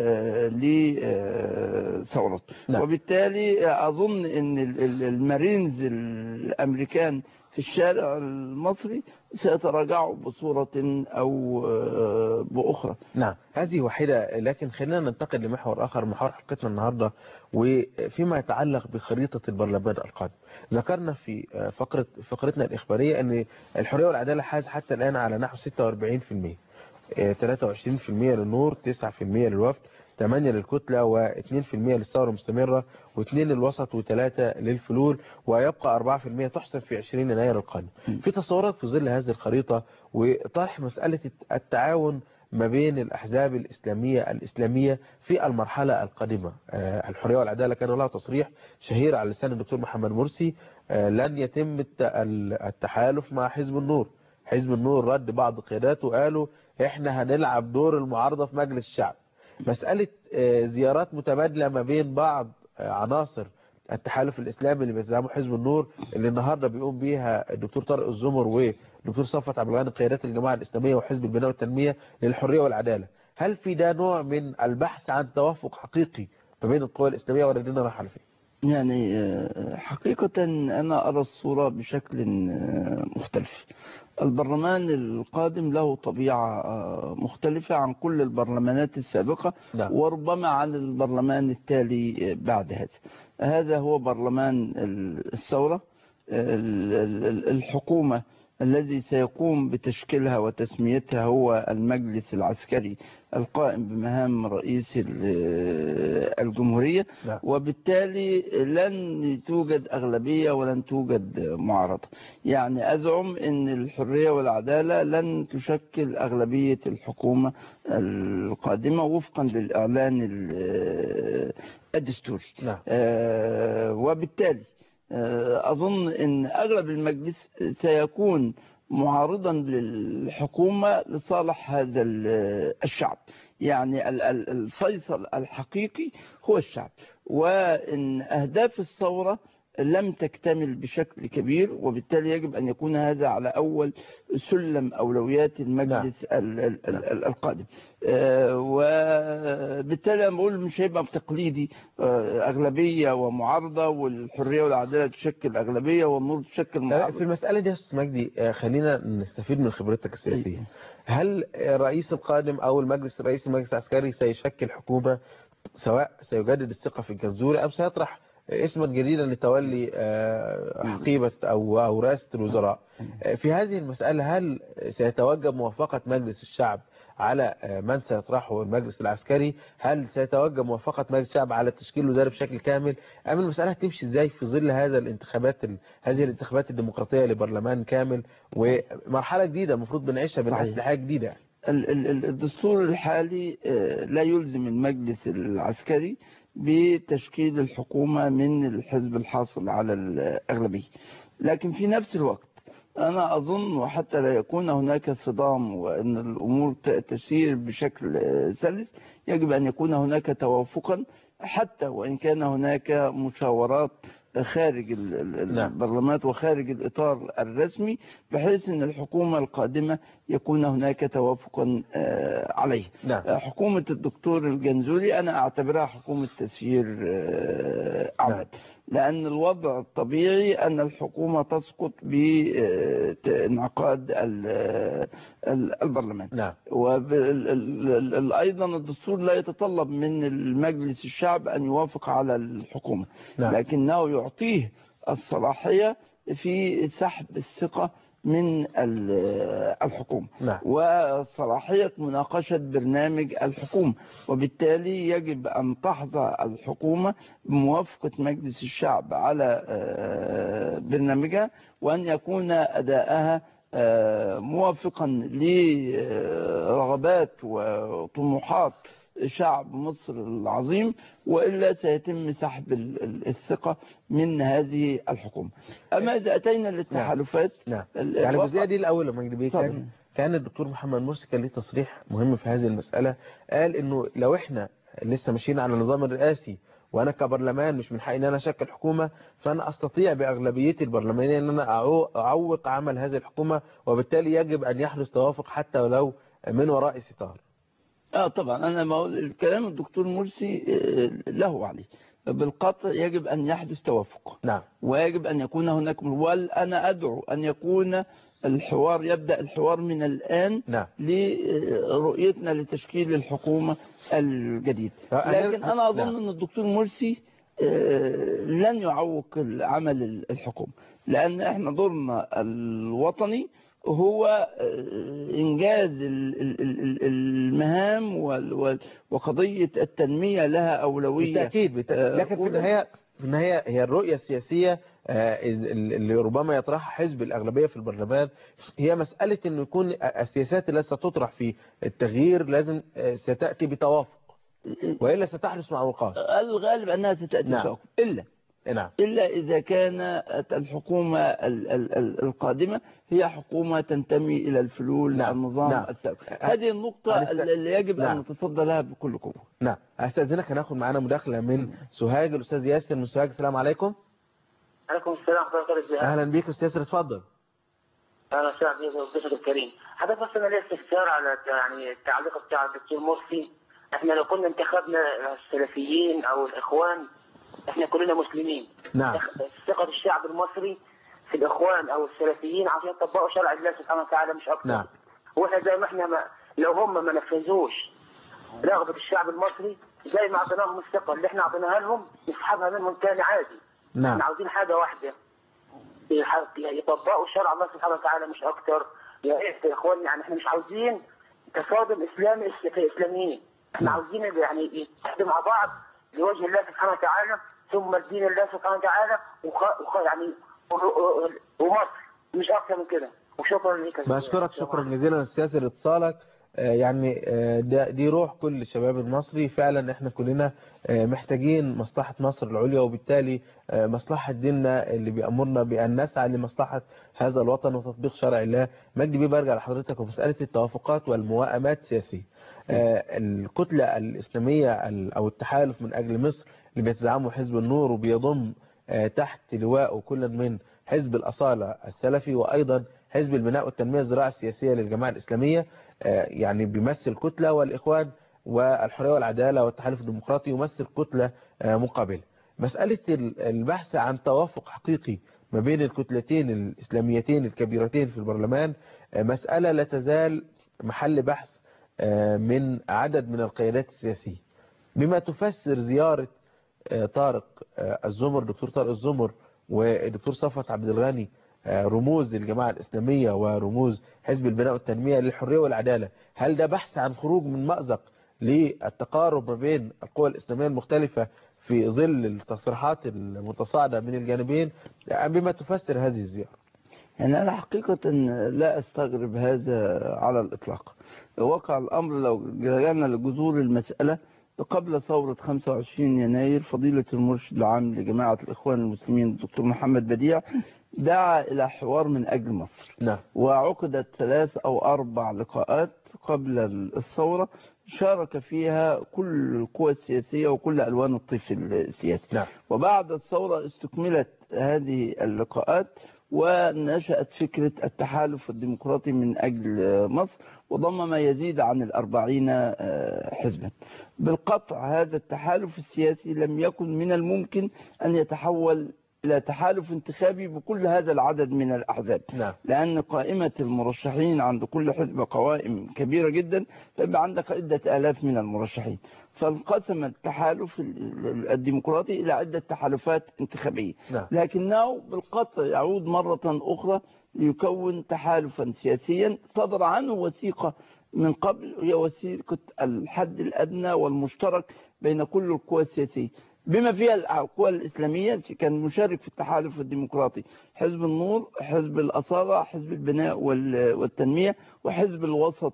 لثورته. نعم. وبالتالي أظن أن المارينز الأمريكان في الشارع المصري سيتراجعوا بصورة أو بأخرى. نعم، هذه واحدة. لكن خلينا ننتقل لمحور آخر، محور حلقتنا النهاردة، وفيما يتعلق بخريطة البرلمان القادم. ذكرنا في فقرة فقرتنا الإخبارية أن الحرية والعدالة حاز حتى الآن على نحو ستة وأربعين بالمئة، ثلاثة وعشرين بالمئة للنور، تسعة بالمئة للوفد، ثمانية للكتلة واثنين في المئة للثورة المستمرة واثنين للوسط وثلاثة للفلول، ويبقى أربعة في المئة تحسم في عشرين يناير القادم. في تصورات في ظل هذه الخريطة وطرح مسألة التعاون ما بين الأحزاب الإسلامية الإسلامية في المرحلة القادمة. الحرية والعدالة كان له تصريح شهير على لسان الدكتور محمد مرسي، لن يتم التحالف مع حزب النور. حزب النور رد بعض قياداته وقالوا احنا هنلعب دور المعارضة في مجلس الشعب. مسألة زيارات متبادلة ما بين بعض عناصر التحالف الإسلامي اللي بيزعموا حزب النور اللي النهاردة بيقوم بيها الدكتور طارق الزمر والدكتور صفوت عبد الغني قيادات الجماعة الإسلامية وحزب البناء والتنمية للحرية والعدالة، هل في ده نوع من البحث عن توافق حقيقي ما بين القوى الإسلامية ولا دينا راح فيه؟ يعني حقيقة أنا أرى الصورة بشكل مختلف. البرلمان القادم له طبيعة مختلفة عن كل البرلمانات السابقة، نعم. وربما عن البرلمان التالي بعد هذا. هذا هو برلمان الثورة. الحكومة الذي سيقوم بتشكيلها وتسميتها هو المجلس العسكري القائم بمهام رئيس الجمهورية، نعم. وبالتالي لن توجد أغلبية ولن توجد معارضة. يعني أزعم أن الحرية والعدالة لن تشكل أغلبية الحكومة القادمة وفقا للإعلان الدستوري. نعم. وبالتالي أظن أن أغلب المجلس سيكون معارضا للحكومة لصالح هذا الشعب. يعني الفيصل الحقيقي هو الشعب، وأن أهداف الثورة لم تكتمل بشكل كبير، وبالتالي يجب أن يكون هذا على أول سلم أولويات المجلس نعم. القادم. وبالتالي أنا بقول مش هيبقى تقليدي أغلبية ومعارضة والحرية والعدالة تشكل أغلبية والنور تشكل معارضة. في المسألة دي يا أستاذ مجدي خلينا نستفيد من خبرتك السياسية. هل الرئيس القادم أو المجلس رئيس المجلس العسكري سيشكل حكومة سواء سيجدد الثقة في الجنزوري أم سيطرح اسما جديدا لتولي حقيبة أو أو رئاسة الوزراء؟ في هذه المسألة هل سيتوجب موافقة مجلس الشعب على من سيطرحه المجلس العسكري؟ هل سيتوجب موافقة مجلس الشعب على تشكيل وزارة بشكل كامل؟ أم المسألة هتمشي ازاي في ظل هذا الانتخابات هذه الانتخابات الديمقراطية لبرلمان كامل ومرحلة جديدة المفروض بنعيشها بأسلحة جديدة؟ الدستور الحالي لا يلزم المجلس العسكري بتشكيل الحكومة من الحزب الحاصل على الأغلبية، لكن في نفس الوقت أنا أظن وحتى لا يكون هناك صدام وأن الأمور تسير بشكل سلس يجب أن يكون هناك توافقا، حتى وإن كان هناك مشاورات خارج البرلمانات وخارج الإطار الرسمي، بحيث أن الحكومة القادمة يكون هناك توافقا عليه. نعم. حكومة الدكتور الجنزوري أنا أعتبرها حكومة تسيير أعمال. نعم. لأن الوضع الطبيعي أن الحكومة تسقط بانعقاد البرلمان. نعم. وأيضا الدستور لا يتطلب من المجلس الشعب أن يوافق على الحكومة. نعم. لكنه يعطيه الصلاحية في سحب الثقة من الحكومة. نعم. وصلاحية مناقشة برنامج الحكومة، وبالتالي يجب أن تحظى الحكومة بموافقة مجلس الشعب على برنامجها، وأن يكون أداءها موافقا لرغبات وطموحات شعب مصر العظيم، وإلا سيتم سحب الثقة من هذه الحكومة. أما إذا أتينا للتحالفات نعم. نعم. يعني الجزئية دي الأول لما يجب كان كان الدكتور محمد مرسي كان ليه تصريح مهم في هذه المسألة، قال إنه لو إحنا لسه ماشيين على النظام الرئاسي وأنا كبرلمان مش من حقي إن أنا أشكل حكومة، فأنا أستطيع بأغلبيتي البرلمانية إن أنا أعوق عمل هذه الحكومة، وبالتالي يجب أن يحدث توافق حتى ولو من وراء ستار. اه طبعا انا بقول الكلام الدكتور مرسي له عليه بالقطع، يجب ان يحدث توافق. نعم. ويجب ان يكون هناك، وانا ادعو ان يكون الحوار يبدا الحوار من الان. نعم. لرؤيتنا لتشكيل الحكومه الجديد. لكن انا اظن نعم. ان الدكتور مرسي لن يعوق عمل الحكومه، لان احنا دورنا الوطني هو إنجاز المهام وقضية التنمية لها أولوية. بالتأكيد, بالتأكيد. لكن في النهاية في النهاية هي الرؤية السياسية اللي ربما يطرحها حزب الأغلبية في البرلمان هي مسألة أنه يكون السياسات التي ستطرح في التغيير لازم ستأتي بتوافق وإلا ستحدث معوقات. الغالب أنها ستأتي نعم. بتوافق إلا نعم. إلا إذا كانت الحكومة القادمة هي حكومة تنتمي إلى الفلول نعم. النظام نعم. السابق. هذه النقطة هنست... اللي يجب نعم. أن نتصدى لها بكل قوة. نعم. أستاذنك هناخد معانا مداخلة من سوهاج. الأستاذ ياسر من سوهاج. السلام عليكم. عليكم السلام ورحمة الله. أهلا بيك أستاذ ياسر، اتفضل. أهلا وسهلا بك الكريم. حضرتك بس أنا ليا استفسار على يعني التعليق بتاع الدكتور مرسي. احنا لو كنا انتخبنا السلفيين او الاخوان احنا كلنا مسلمين. نعم. ثقة الشعب المصري في الاخوان او السلفيين عشان يطبقوا شرع الله سبحانه وتعالى مش اكتر. نعم. واحنا زي ما احنا ما لو هم ما نفذوش رغبة الشعب المصري زي ما اعطيناهم الثقة اللي احنا اعطيناها لهم نسحبها منهم تاني عادي. نعم. احنا عاوزين حاجة واحدة يطبقوا شرع الله سبحانه وتعالى مش اكتر. يا ريت يا اخوان يعني احنا مش عاوزين تصادم اسلامي في اسلاميين. احنا عاوزين يعني يتحدوا مع بعض لوجه الله سبحانه وتعالى ثم الدين الله سبحانه وتعالى وخ... وخ... يعني ومصر مش اكثر من كده. وشكرا لك. بشكرك شكرا جزيلا استاذ لاتصالك. يعني دي روح كل الشباب المصري فعلا. احنا كلنا محتاجين مصلحة مصر العليا وبالتالي مصلحة ديننا اللي بيأمرنا بأن نسعى لمصلحة هذا الوطن وتطبيق شرع الله. مجدي بيه برجع لحضرتك ومسألة التوافقات والموائمات السياسية. الكتلة الإسلامية أو التحالف من أجل مصر اللي بيتزعمه حزب النور وبيضم تحت لواء كل من حزب الأصالة السلفي وأيضا حزب البناء والتنمية الزراعة السياسية للجماعة الإسلامية، يعني بيمثل كتلة، والإخوان والحرية والعدالة والتحالف الديمقراطي يمثل كتلة مقابلة. مسألة البحث عن توافق حقيقي ما بين الكتلتين الإسلاميتين الكبيرتين في البرلمان مسألة لا تزال محل بحث من عدد من القيادات السياسية، بما تفسر زيارة طارق الزمر دكتور طارق الزمر ودكتور صفوت عبد الغني رموز الجماعة الإسلامية ورموز حزب البناء والتنمية للحرية والعدالة. هل ده بحث عن خروج من مأزق للتقارب ما بين القوى الإسلامية المختلفة في ظل التصريحات المتصاعدة من الجانبين بما تفسر هذه الزيارة؟ يعني أنا حقيقة لا أستغرب هذا على الإطلاق. وقع الأمر لو رجعنا لجذور المسألة قبل ثورة خمسة وعشرين يناير فضيلة المرشد العام لجماعة الإخوان المسلمين الدكتور محمد بديع دعا إلى حوار من أجل مصر. نعم. وعقدت ثلاث أو أربع لقاءات قبل الثورة شارك فيها كل القوى السياسية وكل ألوان الطيف السياسي. نعم. وبعد الثورة استكملت هذه اللقاءات ونشأت فكرة التحالف الديمقراطي من أجل مصر وضم ما يزيد عن الأربعين حزبا. بالقطع هذا التحالف السياسي لم يكن من الممكن أن يتحول إلى تحالف انتخابي بكل هذا العدد من الأحزاب. نعم. لأن قائمة المرشحين عند كل حزب قوائم كبيرة جدا، فيبقى عندك عدة آلاف من المرشحين، فانقسم التحالف الديمقراطي إلى عدة تحالفات انتخابية. نعم. لكنه بالقطع يعود مرة أخرى ليكون تحالفا سياسيا صدر عنه وثيقة من قبل، هي وثيقة الحد الأدنى والمشترك بين كل القوى السياسية بما فيها القوى الإسلامية. كان مشارك في التحالف الديمقراطي حزب النور، حزب الأصالة، حزب البناء والتنمية، وحزب الوسط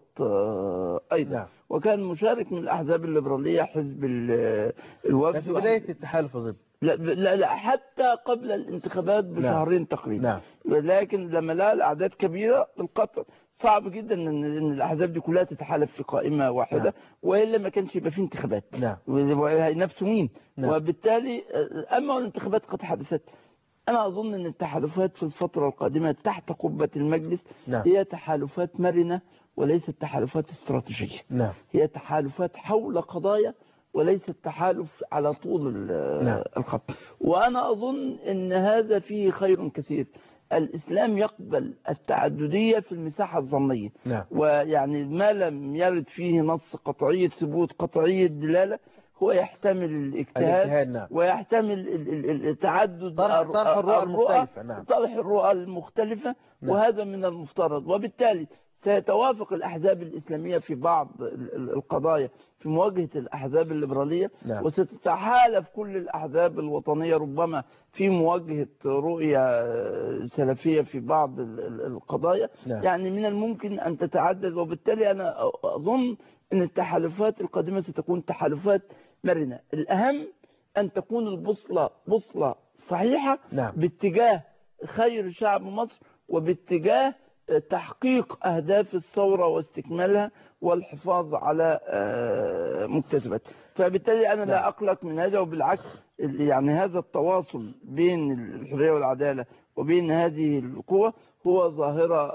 أيضا. نعم. وكان مشارك من الأحزاب الليبرالية حزب الوفد في بداية التحالف أظن. لا, لا لا حتى قبل الانتخابات بشهرين. نعم. تقريبا. نعم. لكن لما لقى الأعداد كبيرة بالقطع صعب جدا ان الاحزاب دي كلها تتحالف في قائمه واحده. نعم. والا ما كانش يبقى في انتخابات. نعم. وهينافسوا مين؟ نعم. وبالتالي اما الانتخابات قد حدثت، انا اظن ان التحالفات في الفتره القادمه تحت قبه المجلس. نعم. هي تحالفات مرنه وليست تحالفات استراتيجيه. نعم. هي تحالفات حول قضايا وليس التحالف على طول. نعم. الخط. وانا اظن ان هذا فيه خير كثير. الإسلام يقبل التعددية في المساحة الظنية. نعم. ويعني ما لم يرد فيه نص قطعي ثبوت قطعي الدلالة هو يحتمل الاجتهاد الاجتهاد، نعم. ويحتمل ال- ال- ال- التعدد طرح- الر- طرح الرؤى المختلفة، نعم. طرح الرؤى المختلفة، نعم. وهذا من المفترض. وبالتالي سيتوافق الأحزاب الإسلامية في بعض ال- ال- القضايا في مواجهة الأحزاب الليبرالية، نعم. وستتحالف كل الأحزاب الوطنية ربما في مواجهة رؤية سلفية في بعض ال- ال- القضايا. نعم. يعني من الممكن أن تتعدد، وبالتالي أنا أظن أن التحالفات القادمة ستكون تحالفات مرنة. الأهم أن تكون البوصلة بوصلة صحيحة، نعم. باتجاه خير شعب مصر وباتجاه تحقيق أهداف الثورة واستكمالها والحفاظ على آه، مكتسبات. فبالتالي أنا لا أقلق من هذا، وبالعكس يعني هذا التواصل بين الحرية والعدالة وبين هذه القوى هو ظاهرة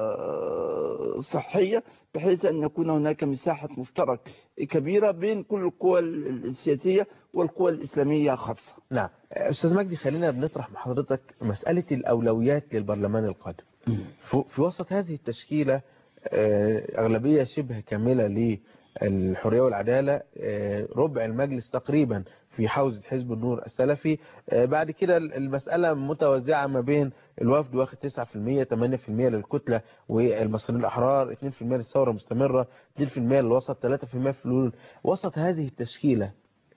آه، صحية، بحيث أن يكون هناك مساحة مشترك كبيرة بين كل القوى السياسية والقوى الإسلامية خاصة. نعم. أستاذ مجدي، خلينا بنطرح مع حضرتك مسألة الأولويات للبرلمان القادم. في في وسط هذه التشكيلة آه، أغلبية شبه كاملة للحرية والعدالة، آه، ربع المجلس تقريبا في حوزة حزب النور السلفي، آه، بعد كده المسألة متوزعة ما بين الوفد واخد تسعة بالمئة، ثمانية بالمئة للكتلة والمصريين الأحرار، اثنين بالمئة للثورة مستمرة، اثنين بالمئة للوسط، ثلاثة بالمئة في الفلول. وسط هذه التشكيلة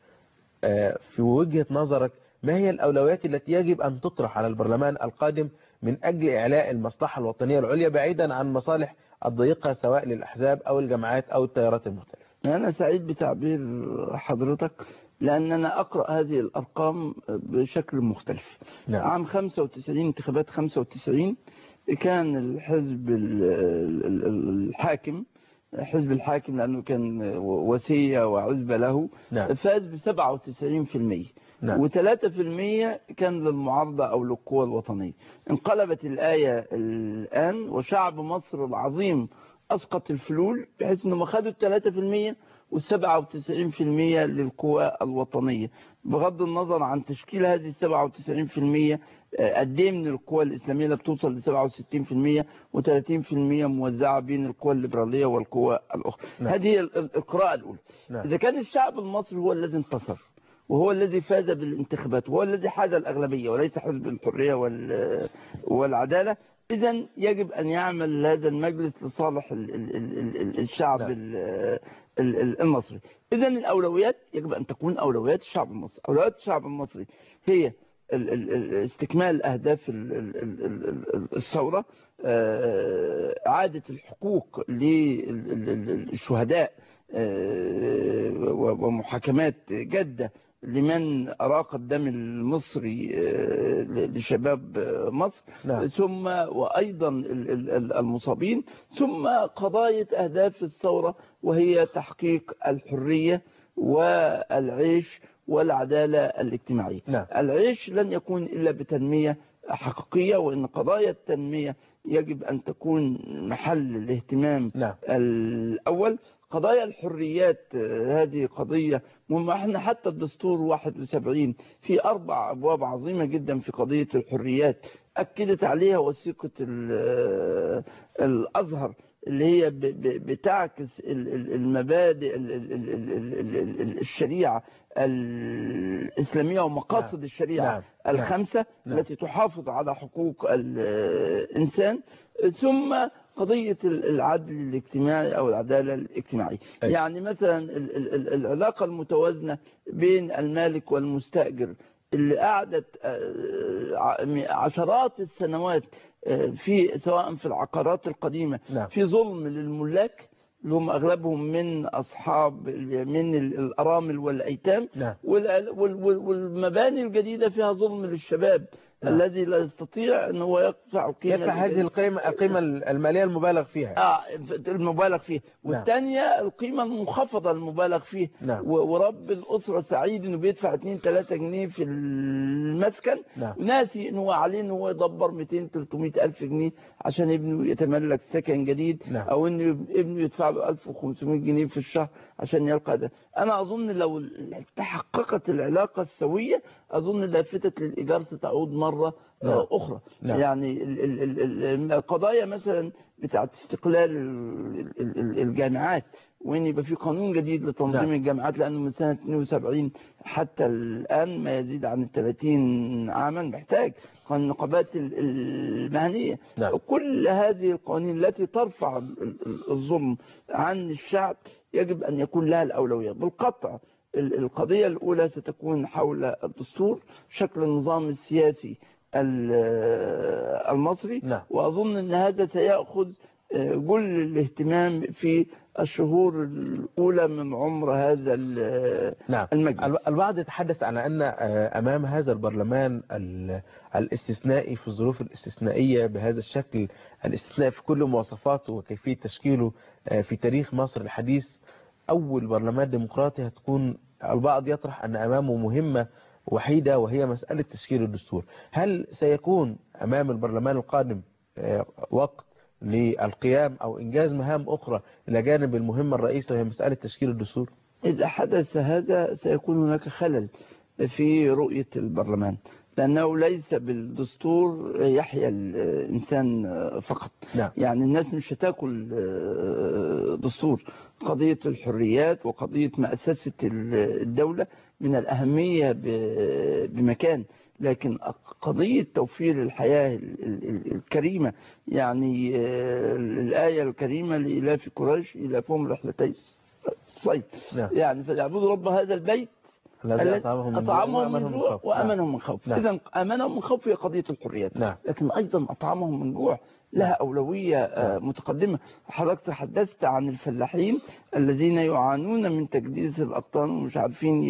آه، في وجهة نظرك ما هي الأولويات التي يجب أن تطرح على البرلمان القادم من أجل إعلاء المصلحة الوطنية العليا بعيدا عن مصالح الضيقة سواء للأحزاب أو الجماعات أو التيارات المختلفة؟ أنا سعيد بتعبير حضرتك، لأن أنا أقرأ هذه الأرقام بشكل مختلف. نعم. عام خمسة وتسعين، انتخابات خمسة وتسعين، كان الحزب ال- ال- ال- الحاكم حزب الحاكم لأنه كان وسية وعزبة له، نعم. فاز ب سبعة وتسعين بالمئة. نعم. وثلاثة بالمئة كان للمعارضة أو للقوى الوطنية. انقلبت الآية الآن، وشعب مصر العظيم أسقط الفلول بحيث أنهم أخذوا الثلاثة بالمئة والسبعة وتسعين بالمئة للقوى الوطنية. بغض النظر عن تشكيل هذه السبعة وتسعين بالمئة قد ايه من القوى الإسلامية اللي بتوصل لسبعة وستين بالمئة وثلاثين بالمئة موزعة بين القوى الليبرالية والقوى الأخرى. نعم. هذه القراءة الأولى. نعم. إذا كان الشعب المصري هو الذي انتصر وهو الذي فاز بالانتخابات وهو الذي حاز الأغلبية وليس حزب الحرية والعدالة، إذن يجب أن يعمل هذا المجلس لصالح ال- ال- ال- ال- الشعب نعم. ال- ال- المصري. إذن الأولويات يجب أن تكون أولويات الشعب المصري. أولويات الشعب المصري هي ال- ال- ال- استكمال أهداف ال- ال- ال- ال- ال- الثورة، آه، إعادة الحقوق للشهداء، آه، ومحاكمات جادة لمن أراق الدم المصري آه، لشباب آه، مصر. نعم. ثم وأيضا ال- ال- ال- المصابين، ثم قضايا أهداف الثورة وهي تحقيق الحرية والعيش والعدالة الاجتماعية. نعم. العيش لن يكون إلا بتنمية حقيقية، وإن قضايا التنمية يجب أن تكون محل الاهتمام نعم. الأول. قضايا الحريات آه، هذه قضية مهمة. احنا حتى الدستور واحد وسبعين في أربع أبواب عظيمة جدا في قضية الحريات أكدت عليها وثيقة ال- آه، الأزهر اللي هي ب- ب- بتعكس ال- ال- المبادئ ال- ال- ال- ال- ال- ال- الشريعة الإسلامية ومقاصد نعم. الشريعة نعم. الخمسة نعم. التي تحافظ على حقوق الإنسان. ثم قضية العدل الاجتماعي أو العدالة الاجتماعية. أي. يعني مثلا ال- ال- ال- العلاقة المتوازنة بين المالك والمستأجر اللي قعدت آه، ع- عشرات السنوات آه، في سواء في العقارات القديمة نعم. في ظلم للملاك اللي هم أغلبهم من أصحاب من ال- الأرامل والأيتام، نعم. وال- وال- وال- والمباني الجديدة فيها ظلم للشباب نعم. الذي لا يستطيع أن هو يدفع قيمة يدفع هذه القيمة القيمة المالية المبالغ فيها. آه المبالغ فيه، والثانية القيمة المنخفضة المبالغ فيه. نعم. و- ورب الأسرة سعيد إنه بيدفع اتنين ثلاثة جنيه في المسكن، نعم. وناسي إنه عليه إنه هو يدبر مئتين ثلاثمئة ألف جنيه عشان ابنه يتملك سكن جديد. نعم. أو إنه ابنه يدفع له ألف وخمسمئة جنيه في الشهر عشان يلقى ده. أنا أظن لو تحققت العلاقة السوية أظن لافتة الإيجار ستعود مرة نعم. آه، أخرى. نعم. يعني ال- ال- ال- ال- القضايا مثلا بتاعت استقلال ال- ال- ال- الجامعات وان يبقى في قانون جديد لتنظيم نعم. الجامعات، لانه من سنه اثنين وسبعين حتى الان ما يزيد عن ثلاثين عاما محتاج قانون النقابات المهنيه. نعم. كل هذه القوانين التي ترفع الظلم عن الشعب يجب ان يكون لها الاولويه بالقطع. القضيه الاولى ستكون حول الدستور، شكل النظام السياسي المصري. نعم. واظن ان هذا سيأخذ كل الاهتمام في الشهور الأولى من عمر هذا نعم. المجلس. البعض يتحدث عن أن أمام هذا البرلمان الاستثنائي في الظروف الاستثنائية بهذا الشكل الاستثنائي في كل مواصفاته وكيفية تشكيله في تاريخ مصر الحديث، أول برلمان ديمقراطي هتكون البعض يطرح أن أمامه مهمة وحيدة وهي مسألة تشكيل الدستور. هل سيكون أمام البرلمان القادم وقت للقيام أو إنجاز مهام أخرى إلى جانب المهمة الرئيسة وهي مسألة تشكيل الدستور؟ إذا حدث هذا سيكون هناك خلل في رؤية البرلمان، لأنه ليس بالدستور يحيا الإنسان فقط. نعم. يعني الناس مش هتاكل دستور. قضية الحريات وقضية مؤسسة الدولة من الأهمية بمكان، لكن قضية توفير الحياة الكريمة، يعني الآية الكريمة لإلاف قريش إلافهم رحلتي الصيف. نعم. يعني فليعبدوا رب هذا البيت الذي أطعمهم من جوع وأمنهم من خوف. نعم. إذن أمنهم من خوف هي قضية الحريات. نعم. لكن أيضا أطعمهم من جوع لها أولوية نعم. متقدمة. حضرتك تحدثت عن الفلاحين الذين يعانون من تجديد الأقطان ومش عارفين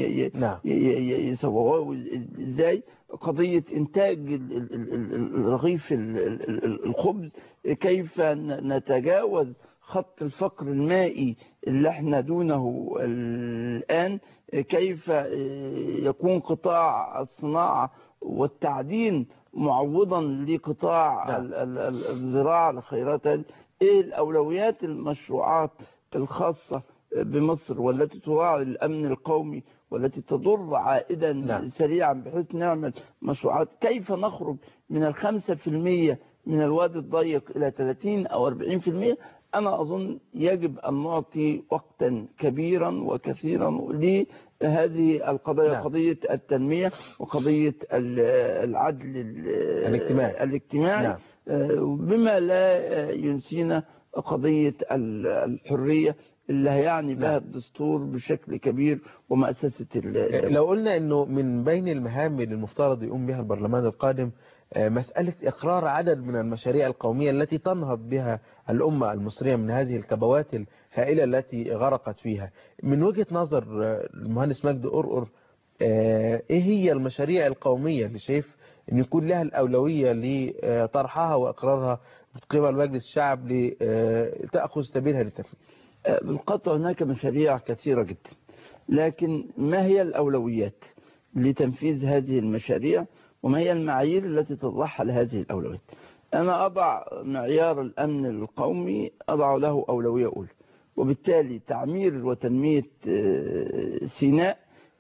يسووه إزاي. قضية إنتاج رغيف الخبز، كيف نتجاوز خط الفقر المائي اللي احنا دونه الآن، كيف يكون قطاع الصناعة والتعدين معوضا لقطاع نعم. الزراعة الخيرات. ايه الأولويات المشروعات الخاصة بمصر والتي تراعي الأمن القومي والتي تضر عائدا نعم. سريعا بحيث نعمل مشروعات. كيف نخرج من الخمسة في المية من الوادي الضيق إلى ثلاثين أو أربعين في المية. أنا أظن يجب أن نعطي وقتا كبيرا وكثيرا لهذه القضايا نعم. قضية التنمية وقضية العدل الاجتماعي, الاجتماعي. نعم. بما لا ينسينا قضية الحرية اللي هيعني بها الدستور بشكل كبير ومؤسسة الدولة. لو قلنا أنه من بين المهام اللي المفترض يقوم بها البرلمان القادم مسألة إقرار عدد من المشاريع القومية التي تنهض بها الأمة المصرية من هذه الكبوات الهائلة التي غرقت فيها، من وجهة نظر المهندس مجدي قرقر إيه هي المشاريع القومية اللي شايف أن يكون لها الأولوية لطرحها وإقرارها قبل مجلس الشعب لتأخذ سبيلها للتنفيذ؟ بالقطع هناك مشاريع كثيرة جدا، لكن ما هي الأولويات لتنفيذ هذه المشاريع وما هي المعايير التي تضعها لهذه الأولويات؟ أنا أضع معيار الأمن القومي أضع له أولوية أولى، وبالتالي تعمير وتنمية سيناء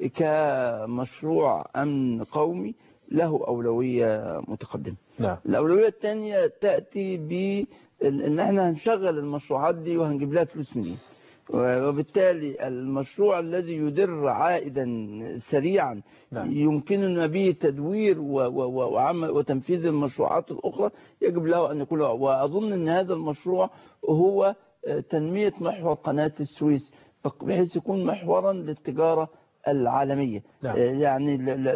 كمشروع أمن قومي له أولوية متقدمة. نعم. الأولوية الثانية تأتي بأن احنا هنشغل المشروعات دي وهنجيب لها فلوس منين، وبالتالي المشروع الذي يدر عائدا سريعا نعم. يمكننا به تدوير وعمل وتنفيذ المشروعات الأخرى يجب له أن يكون. وأظن أن هذا المشروع هو تنمية محور قناة السويس بحيث يكون محورا للتجارة العالمية. نعم. يعني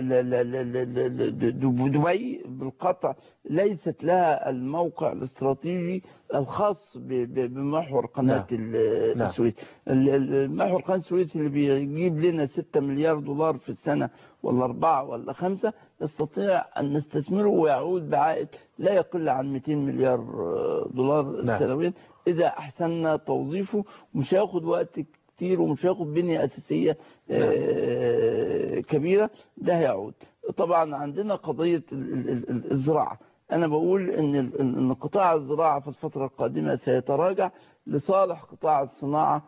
دبي بالقطع ليست لها الموقع الاستراتيجي الخاص بمحور قناة نعم. السويس. محور قناة السويس اللي بيجيب لنا ستة مليار دولار في السنة ولا أربعة ولا خمسة نستطيع أن نستثمره ويعود بعائد لا يقل عن مئتين مليار دولار نعم. سنويا إذا أحسننا توظيفه. مش هياخد وقت كتير ومش هياخد بنية أساسية آه كبيرة، ده هيعود. طبعا عندنا قضية الزراعة. أنا بقول إن إن قطاع الزراعة في الفترة القادمة سيتراجع لصالح قطاع الصناعة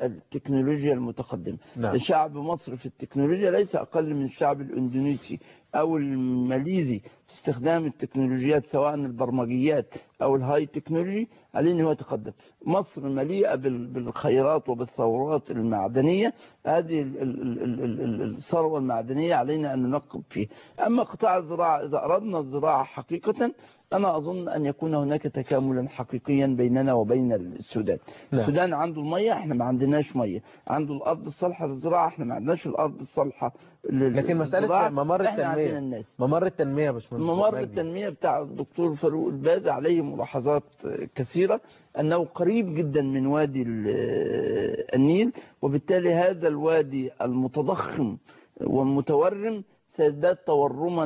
والتكنولوجيا المتقدمة. نعم. شعب مصر في التكنولوجيا ليس أقل من الشعب الإندونيسي أو الماليزي في استخدام التكنولوجيات سواء البرمجيات أو الهاي تكنولوجي عليه أن هو يتقدم. مصر مليئة بالخيرات وبالثورات المعدنية، هذه الثروة المعدنية علينا أن ننقب فيه. أما قطاع الزراعة إذا أردنا الزراعة حقيقة أنا أظن أن يكون هناك تكاملا حقيقيا بيننا وبين السودان. لا. السودان عنده المية، احنا ما عندناش مية. عنده الأرض الصالحة للزراعة، احنا ما عندناش الأرض الصالحة للزراعة. لكن مسألة ممر التنمية ممر التنمية بس ممر التنمية بتاع الدكتور فاروق الباز عليه ملاحظات كثيرة أنه قريب جدا من وادي النيل، وبالتالي هذا الوادي المتضخم والمتورم سيزداد تورما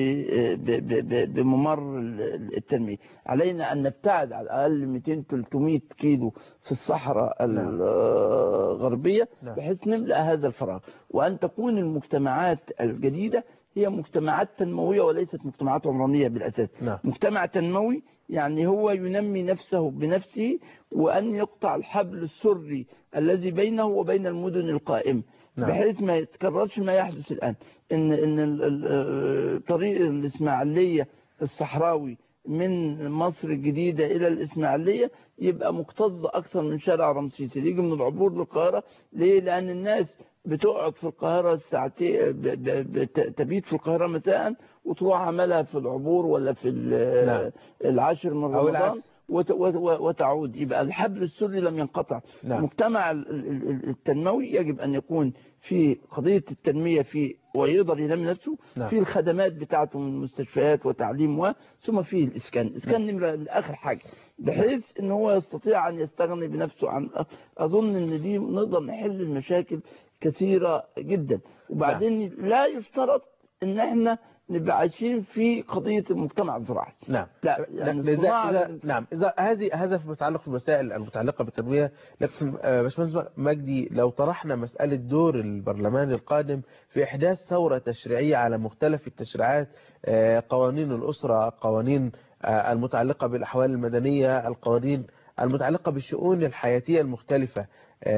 بممر التنمية. علينا أن نبتعد على الأقل مئتين ثلاثمئة كيلو في الصحراء الغربية بحيث نملأ هذا الفراغ، وأن تكون المجتمعات الجديدة هي مجتمعات تنموية وليست مجتمعات عمرانية بالأساس. نعم. مجتمع تنموي يعني هو ينمي نفسه بنفسه، وأن يقطع الحبل السري الذي بينه وبين المدن القائمة. نعم. بحيث ما يتكررش ما يحدث الآن، إن إن طريق الإسماعيلية الصحراوي من مصر الجديدة إلى الإسماعيلية يبقى مكتظ أكثر من شارع رمسيس اللي يجي من العبور للقاهرة. ليه؟ لأن الناس بتقعد في القاهرة ساعتين، تبيت في القاهرة مساء وتروح عملها في العبور ولا في العاشر من رمضان وتعود. يبقى الحبل السري لم ينقطع. نعم. المجتمع التنموي يجب أن يكون في قضية التنمية في ويقدر ينمي نفسه. نعم. في الخدمات بتاعته من مستشفيات وتعليم و ثم في الإسكان. الإسكان نمرة آخر حاجة بحيث أن هو يستطيع أن يستغني بنفسه عن. أظن أن دي نقدر نحل المشاكل كثيرة جدا. وبعدين نعم. لا يشترط أن احنا نبقى عايشين في قضية المجتمع الزراعي. نعم. لا يعني الصناعة إذا نعم إذا هذه هذا متعلق بالمسائل المتعلقة بالتنمية. لكن باشمهندس مجدي لو طرحنا مسألة دور البرلمان القادم في إحداث ثورة تشريعية على مختلف التشريعات، قوانين الأسرة، قوانين المتعلقة بالأحوال المدنية، القوانين المتعلقة بالشؤون الحياتية المختلفة،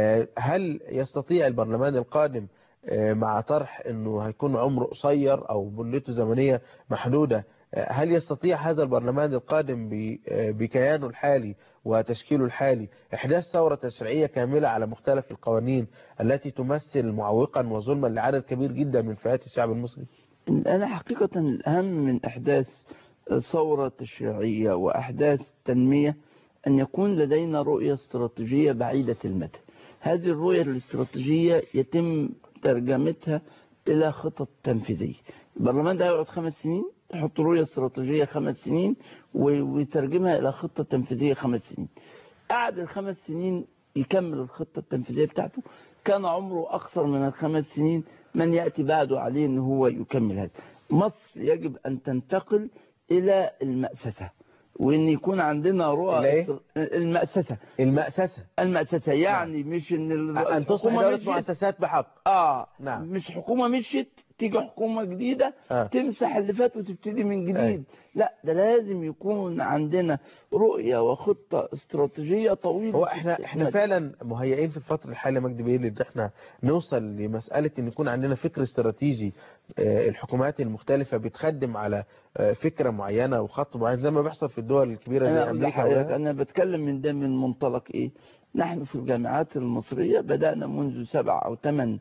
هل يستطيع البرلمان القادم مع طرح انه هيكون عمره قصير او مدته زمنيه محدوده، هل يستطيع هذا البرلمان القادم بكيانه الحالي وتشكيله الحالي احداث ثوره تشريعيه كامله على مختلف القوانين التي تمثل معوقا وظلما لعدد كبير جدا من فئات الشعب المصري؟ انا حقيقه الاهم من احداث ثوره تشريعيه واحداث تنميه ان يكون لدينا رؤيه استراتيجيه بعيده المدى. هذه الرؤيه الاستراتيجيه يتم ترجمتها إلى خطط تنفيذية. البرلمان ده هيقعد خمس سنين، يحط رؤية استراتيجية خمس سنين ويترجمها إلى خطة تنفيذية خمس سنين. قعد الخمس سنين يكمل الخطة التنفيذية بتاعته، كان عمره أقصر من الخمس سنين من يأتي بعده عليه أنه هو يكمل هذا. مصر يجب أن تنتقل إلى المأسسة، وان يكون عندنا رؤى المأسسة المأسسة المأسسة يعني نعم. مش ان ان تصبح دولة مؤسسات بحق. اه نعم. مش حكومة مشيت تيجي حكومة جديدة آه. تمسح اللي فات وتبتدي من جديد. أي. لا ده لازم يكون عندنا رؤية وخطة استراتيجية طويلة. هو احنا احنا فعلا مهيئين في الفترة الحالية مجدي بيه ان احنا نوصل لمسألة ان يكون عندنا فكر استراتيجي. الحكومات المختلفة بتخدم على فكرة معينة وخط معين زي ما بيحصل في الدول الكبيرة زي امريكا. انا بتكلم من ده من منطلق ايه؟ نحن في الجامعات المصرية بدأنا منذ سبع او ثمان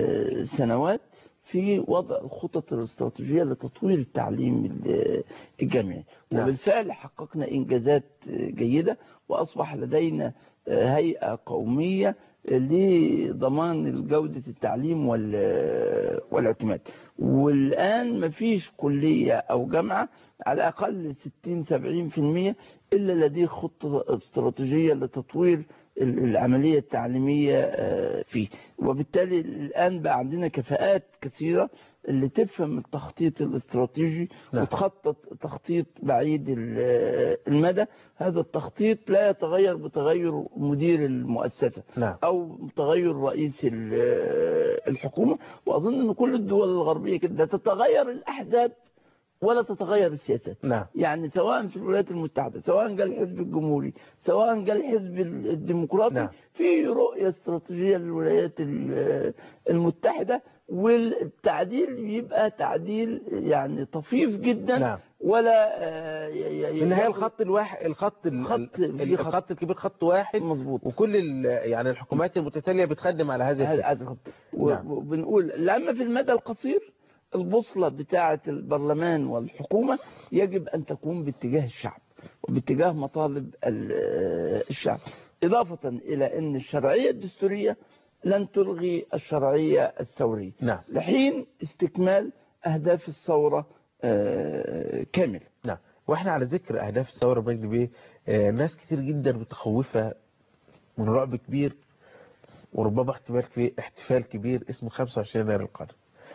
سنوات في وضع الخطط الاستراتيجية لتطوير التعليم الجامعي. نعم. وبالفعل حققنا إنجازات جيدة وأصبح لدينا هيئة قومية لضمان جودة التعليم والاعتماد. والآن مفيش كلية أو جامعة على الأقل ستين سبعين بالمئة إلا لديه خطة استراتيجية لتطوير العملية التعليمية فيه. وبالتالي الآن بقى عندنا كفاءات كثيرة اللي تفهم التخطيط الاستراتيجي. نعم. وتخطط تخطيط بعيد المدى. هذا التخطيط لا يتغير بتغير مدير المؤسسة. نعم. أو تغير رئيس الحكومة. وأظن أن كل الدول الغربية كده تتغير الأحزاب ولا تتغير السياسات. نعم. يعني سواء في الولايات المتحدة، سواء جاء الحزب الجمهوري، سواء جاء الحزب الديمقراطي، نعم. في رؤية استراتيجية للولايات المتحدة، والتعديل يبقى تعديل يعني طفيف جدا. نعم. ولا في النهاية الخط الواحد، الخط خط الخط الكبير خط واحد. مظبوط. وكل يعني الحكومات المتتالية بتخدم على هذا هذا الخط. نعم. وبنقول لما في المدى القصير البوصلة بتاعة البرلمان والحكومة يجب أن تكون باتجاه الشعب وباتجاه مطالب الشعب، إضافة إلى أن الشرعية الدستورية لن تلغي الشرعية الثورية. نعم. لحين استكمال أهداف الثورة كامل. نعم. واحنا على ذكر أهداف الثورة مجدي بيه، ناس كتير جدا متخوفة من رعب كبير وربما احتمال احتفال كبير اسمه خمسة وعشرين يناير القادم.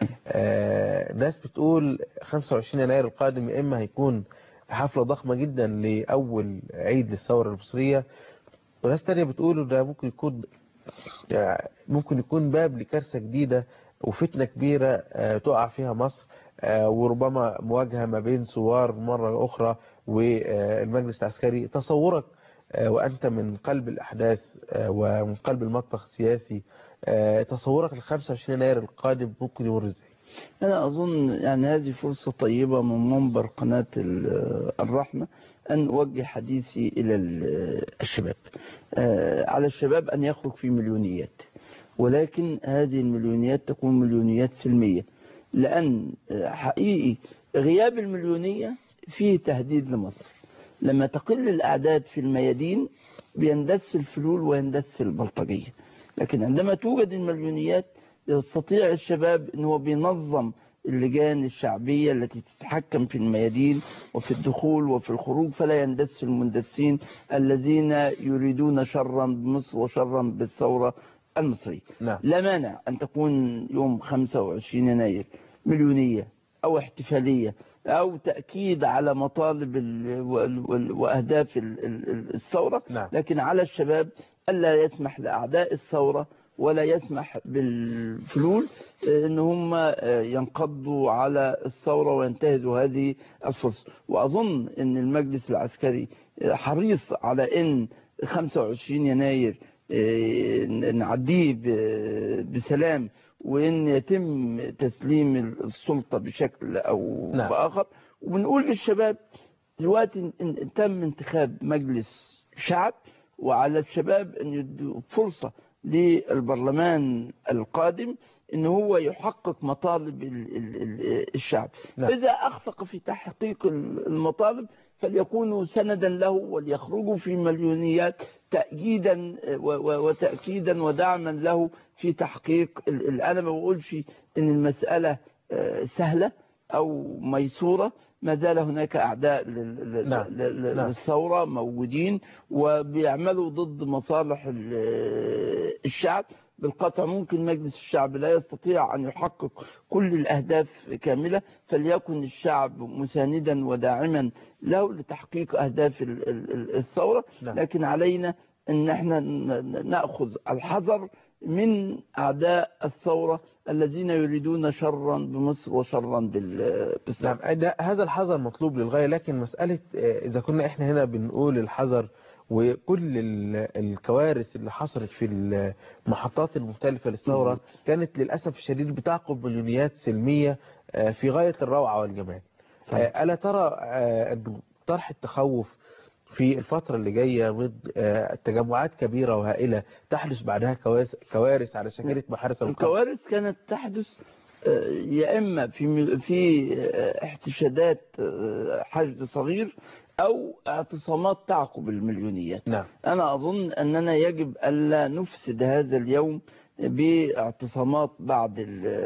آه ناس بتقول خمسة وعشرين يناير القادم يا إما هيكون حفلة ضخمة جدا لأول عيد للثورة المصرية، وناس تانية بتقول ده ممكن يكون يعني ممكن يكون باب لكارثة جديدة وفتنة كبيرة آه تقع فيها مصر، آه وربما مواجهة ما بين ثوار مرة أخرى والمجلس العسكري. تصورك آه وأنت من قلب الأحداث آه ومن قلب المطبخ السياسي، تصورك ل خمسة وعشرين يناير القادم ممكن يمر ازاي؟ أنا أظن يعني هذه فرصة طيبة من منبر قناة الرحمة أن أوجه حديثي إلى الشباب. على الشباب أن يخرج في مليونيات، ولكن هذه المليونيات تكون مليونيات سلمية، لأن حقيقي غياب المليونية فيه تهديد لمصر. لما تقل الأعداد في الميادين بيندس الفلول ويندس البلطجية، لكن عندما توجد المليونيات يستطيع الشباب أنه بينظم اللجان الشعبية التي تتحكم في الميادين وفي الدخول وفي الخروج، فلا يندس المندسين الذين يريدون شرا بمصر وشرا بالثورة المصرية. نعم. لا مانع أن تكون يوم خمسة وعشرين يناير مليونية أو احتفالية أو تأكيد على مطالب وأهداف الثورة. نعم. لكن على الشباب ألا يسمح لأعداء الثورة ولا يسمح بالفلول ان هم ينقضوا على الثورة وينتهزوا هذه الفرصة. وأظن ان المجلس العسكري حريص على ان خمسة وعشرين يناير نعديه بسلام، وان يتم تسليم السلطة بشكل او نعم. بآخر. وبنقول للشباب دلوقتي ان تم انتخاب مجلس شعب، وعلى الشباب ان يدوا فرصة للبرلمان القادم ان هو يحقق مطالب الشعب. نعم. إذا أخفق في تحقيق المطالب فليكونوا سندا له وليخرجوا في مليونيات تأكيدا وتأكيدا ودعما له في تحقيق. أنا ما بقولش ان المسألة سهلة أو ميسورة، ما زال هناك أعداء للثورة موجودين وبيعملوا ضد مصالح الشعب. بالقطع ممكن مجلس الشعب لا يستطيع أن يحقق كل الأهداف كاملة، فليكن الشعب مساندا وداعما له لتحقيق أهداف الثورة. لكن علينا أن احنا نأخذ الحذر من أعداء الثورة الذين يريدون شرا بمصر وشرا بالثورة. نعم. هذا الحذر مطلوب للغاية، لكن مسألة إذا كنا إحنا هنا بنقول الحذر وكل الكوارث اللي حصلت في المحطات المختلفة للثورة كانت للأسف الشديد بتعقب مليونيات سلمية في غاية الروعة والجمال. ألا ترى أن طرح التخوف في الفترة اللي جاية من تجمعات كبيرة وهائلة تحدث بعدها كوارث على شكلة محارس القمع؟ الكوارث كانت تحدث يا إما في في احتشادات حشد صغير أو اعتصامات تعقب المليونيات. نعم. أنا أظن أننا يجب ألا نفسد هذا اليوم باعتصامات بعد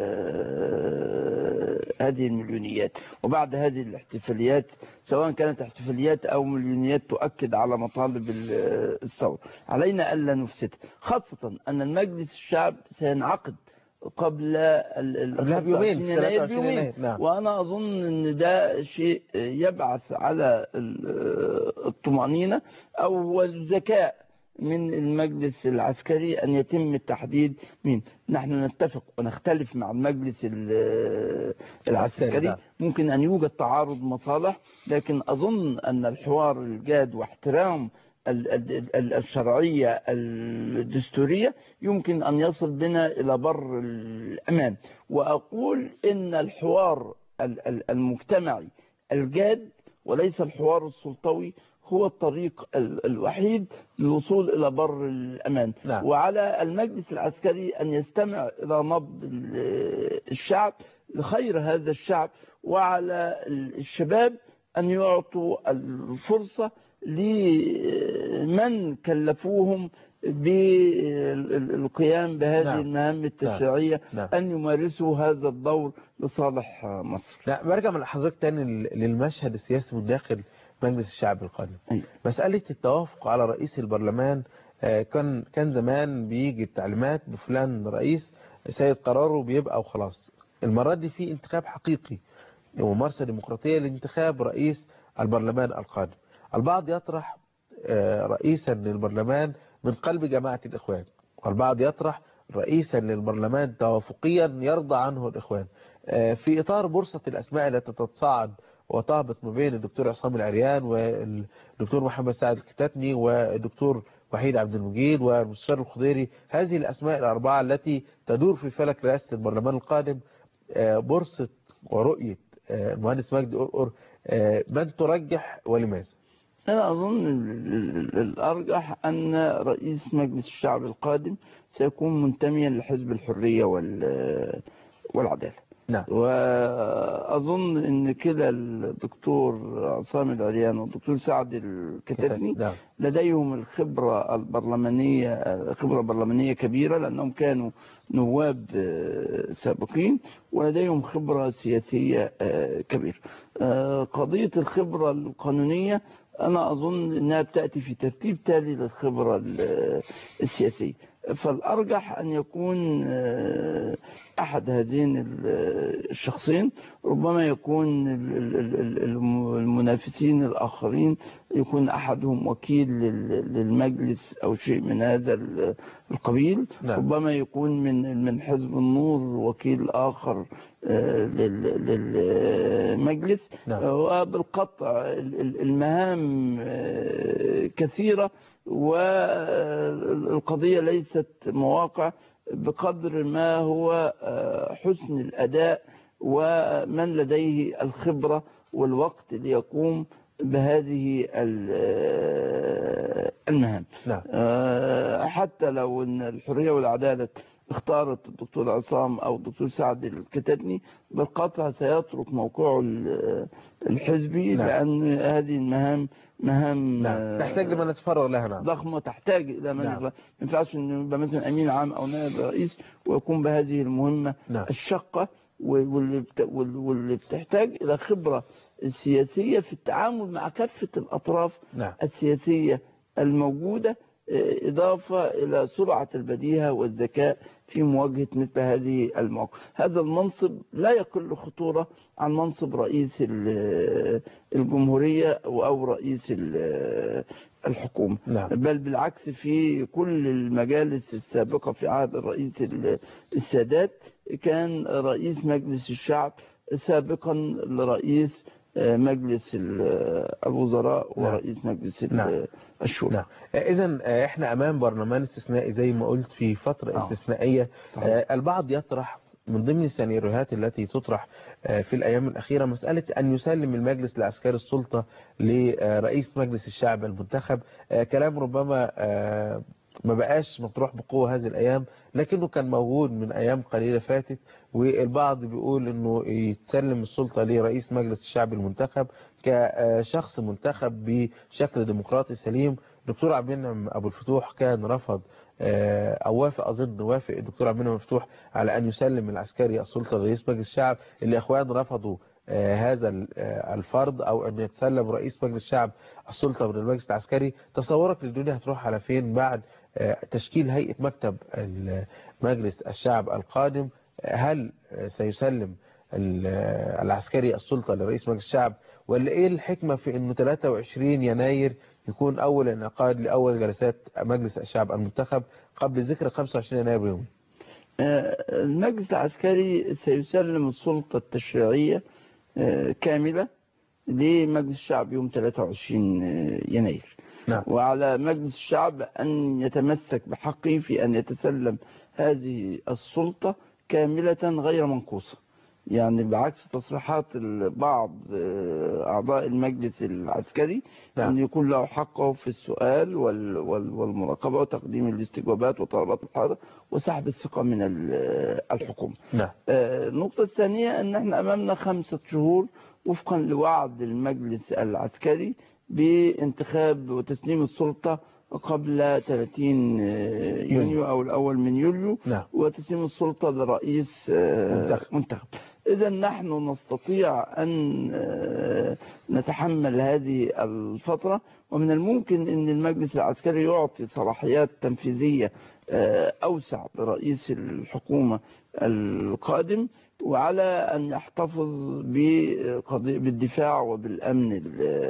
هذه المليونيات وبعد هذه الاحتفاليات، سواء كانت احتفاليات أو مليونيات تؤكد على مطالب الثورة. علينا ألا نفسد، خاصة أن المجلس الشعب سينعقد قبل يومين يومين. نعم. وأنا أظن أن ده شيء يبعث على الطمأنينة أو الذكاء من المجلس العسكري أن يتم التحديد مين. نحن نتفق ونختلف مع المجلس العسكري، ممكن أن يوجد تعارض مصالح، لكن أظن أن الحوار الجاد واحترام الشرعية الدستورية يمكن أن يصل بنا إلى بر الأمان. وأقول إن الحوار المجتمعي الجاد وليس الحوار السلطوي هو الطريق الوحيد للوصول إلى بر الأمان. نعم. وعلى المجلس العسكري أن يستمع إلى نبض الشعب لخير هذا الشعب، وعلى الشباب أن يعطوا الفرصة لمن كلفوهم بالقيام بهذه نعم. المهام التشريعية نعم. أن يمارسوا هذا الدور لصالح مصر. لا، برجع من حضرتك تاني للمشهد السياسي من داخل مجلس الشعب القادم. أيوة. مسألة التوافق على رئيس البرلمان، كان كان زمان بيجي التعليمات بفلان رئيس سيد قراره بيبقى وخلاص. المرة دي في انتخاب حقيقي وممارسة ديمقراطية لانتخاب رئيس البرلمان القادم. البعض يطرح رئيسا للبرلمان من قلب جماعة الإخوان، والبعض يطرح رئيسا للبرلمان توافقيا يرضى عنه الإخوان. في إطار بورصة الأسماء التي تتصاعد وتهبط ما بين الدكتور عصام العريان والدكتور محمد سعد الكتاتني والدكتور وحيد عبد المجيد والمستشار الخضيري، هذه الأسماء الأربعة التي تدور في فلك رئاسة البرلمان القادم، بورصة ورؤية المهندس مجدي قرقر، من ترجح ولماذا؟ أنا أظن الأرجح أن رئيس مجلس الشعب القادم سيكون منتميا لحزب الحرية والعدالة. نعم. وأظن أن كلا الدكتور عصام العريان والدكتور سعد الكتاتني نعم. لديهم الخبرة البرلمانية خبرة برلمانية كبيرة، لأنهم كانوا نواب سابقين ولديهم خبرة سياسية كبيرة. قضية الخبرة القانونية أنا أظن أنها بتأتي في ترتيب تالي للخبرة السياسية، فالأرجح أن يكون أحد هذين الشخصين. ربما يكون المنافسين الآخرين يكون أحدهم وكيل للمجلس أو شيء من هذا القبيل. نعم. ربما يكون من من حزب النور وكيل آخر للمجلس. نعم. وبالقطع المهام كثيرة، والقضية ليست مواقع بقدر ما هو حسن الأداء ومن لديه الخبرة والوقت ليقوم بهذه المهام. نعم. حتى لو أن الحرية والعدالة اختارت الدكتور عصام أو الدكتور سعد الكتاتني، بالقطع سيترك موقعه الحزبي. نعم. لأن هذه المهام مهام نعم. تحتاج لمن نتفرغ لها. نعم. ضخمة تحتاج إلى من. نعم. ما ينفعش أن يبقى مثلا أمين عام أو نائب رئيس ويقوم بهذه المهمة. نعم. الشقة واللي بتحتاج إلى خبرة سياسية في التعامل مع كافة الأطراف. نعم. السياسية الموجودة، إضافة إلى سرعة البديهة والذكاء في مواجهة مثل هذه المواقف. هذا المنصب لا يقل خطورة عن منصب رئيس الجمهورية أو رئيس الحكومة. نعم. بل بالعكس، في كل المجالس السابقة في عهد الرئيس السادات كان رئيس مجلس الشعب سابقا لرئيس مجلس الوزراء ورئيس نعم. مجلس نعم. الشورى. نعم. إذن احنا أمام برلمان استثنائي زي ما قلت في فترة أوه. استثنائية. صحيح. البعض يطرح من ضمن السيناريوهات التي تطرح في الأيام الأخيرة مسألة أن يسلم المجلس العسكري السلطة لرئيس مجلس الشعب المنتخب. كلام ربما ما بقاش مطروح بقوة هذه الأيام، لكنه كان موجود من أيام قليلة فاتت، والبعض بيقول أنه يتسلم السلطة لرئيس مجلس الشعب المنتخب كشخص منتخب بشكل ديمقراطي سليم. دكتور عبد المنعم أبو الفتوح كان رفض أو وافق، أظن وافق الدكتور عبد المنعم الفتوح على أن يسلم العسكري السلطة لرئيس مجلس الشعب. الإخوان رفضوا هذا الفرض أو أن يتسلم رئيس مجلس الشعب السلطة من المجلس العسكري. تصورك للدنيا هتروح على فين بعد تشكيل هيئة مكتب مجلس الشعب القادم؟ هل سيسلم العسكري السلطة لرئيس مجلس الشعب ولا ايه الحكمة في انه ثلاثة وعشرين يناير يكون اول انعقاد لاول جلسات مجلس الشعب المنتخب قبل ذكرى خمسة وعشرين يناير بيوم؟ المجلس العسكري سيسلم السلطة التشريعية كاملة لمجلس الشعب يوم ثلاثة وعشرين يناير. نعم. وعلى مجلس الشعب أن يتمسك بحقه في أن يتسلم هذه السلطة كاملة غير منقوصة، يعني بعكس تصريحات بعض أعضاء المجلس العسكري. نعم. أن يكون له حقه في السؤال والمراقبة وتقديم الاستجوابات وطلبات الحاضر وسحب الثقة من الحكومة. نعم. النقطة الثانية أن احنا أمامنا خمسة شهور وفقا لوعد المجلس العسكري بانتخاب وتسليم السلطة قبل ثلاثين يونيو أو الأول من يوليو. نعم. وتسليم السلطة لرئيس منتخب, منتخب. إذا نحن نستطيع أن نتحمل هذه الفترة، ومن الممكن أن المجلس العسكري يعطي صلاحيات تنفيذية أوسع لرئيس الحكومة القادم، وعلى أن يحتفظ بالدفاع وبالأمن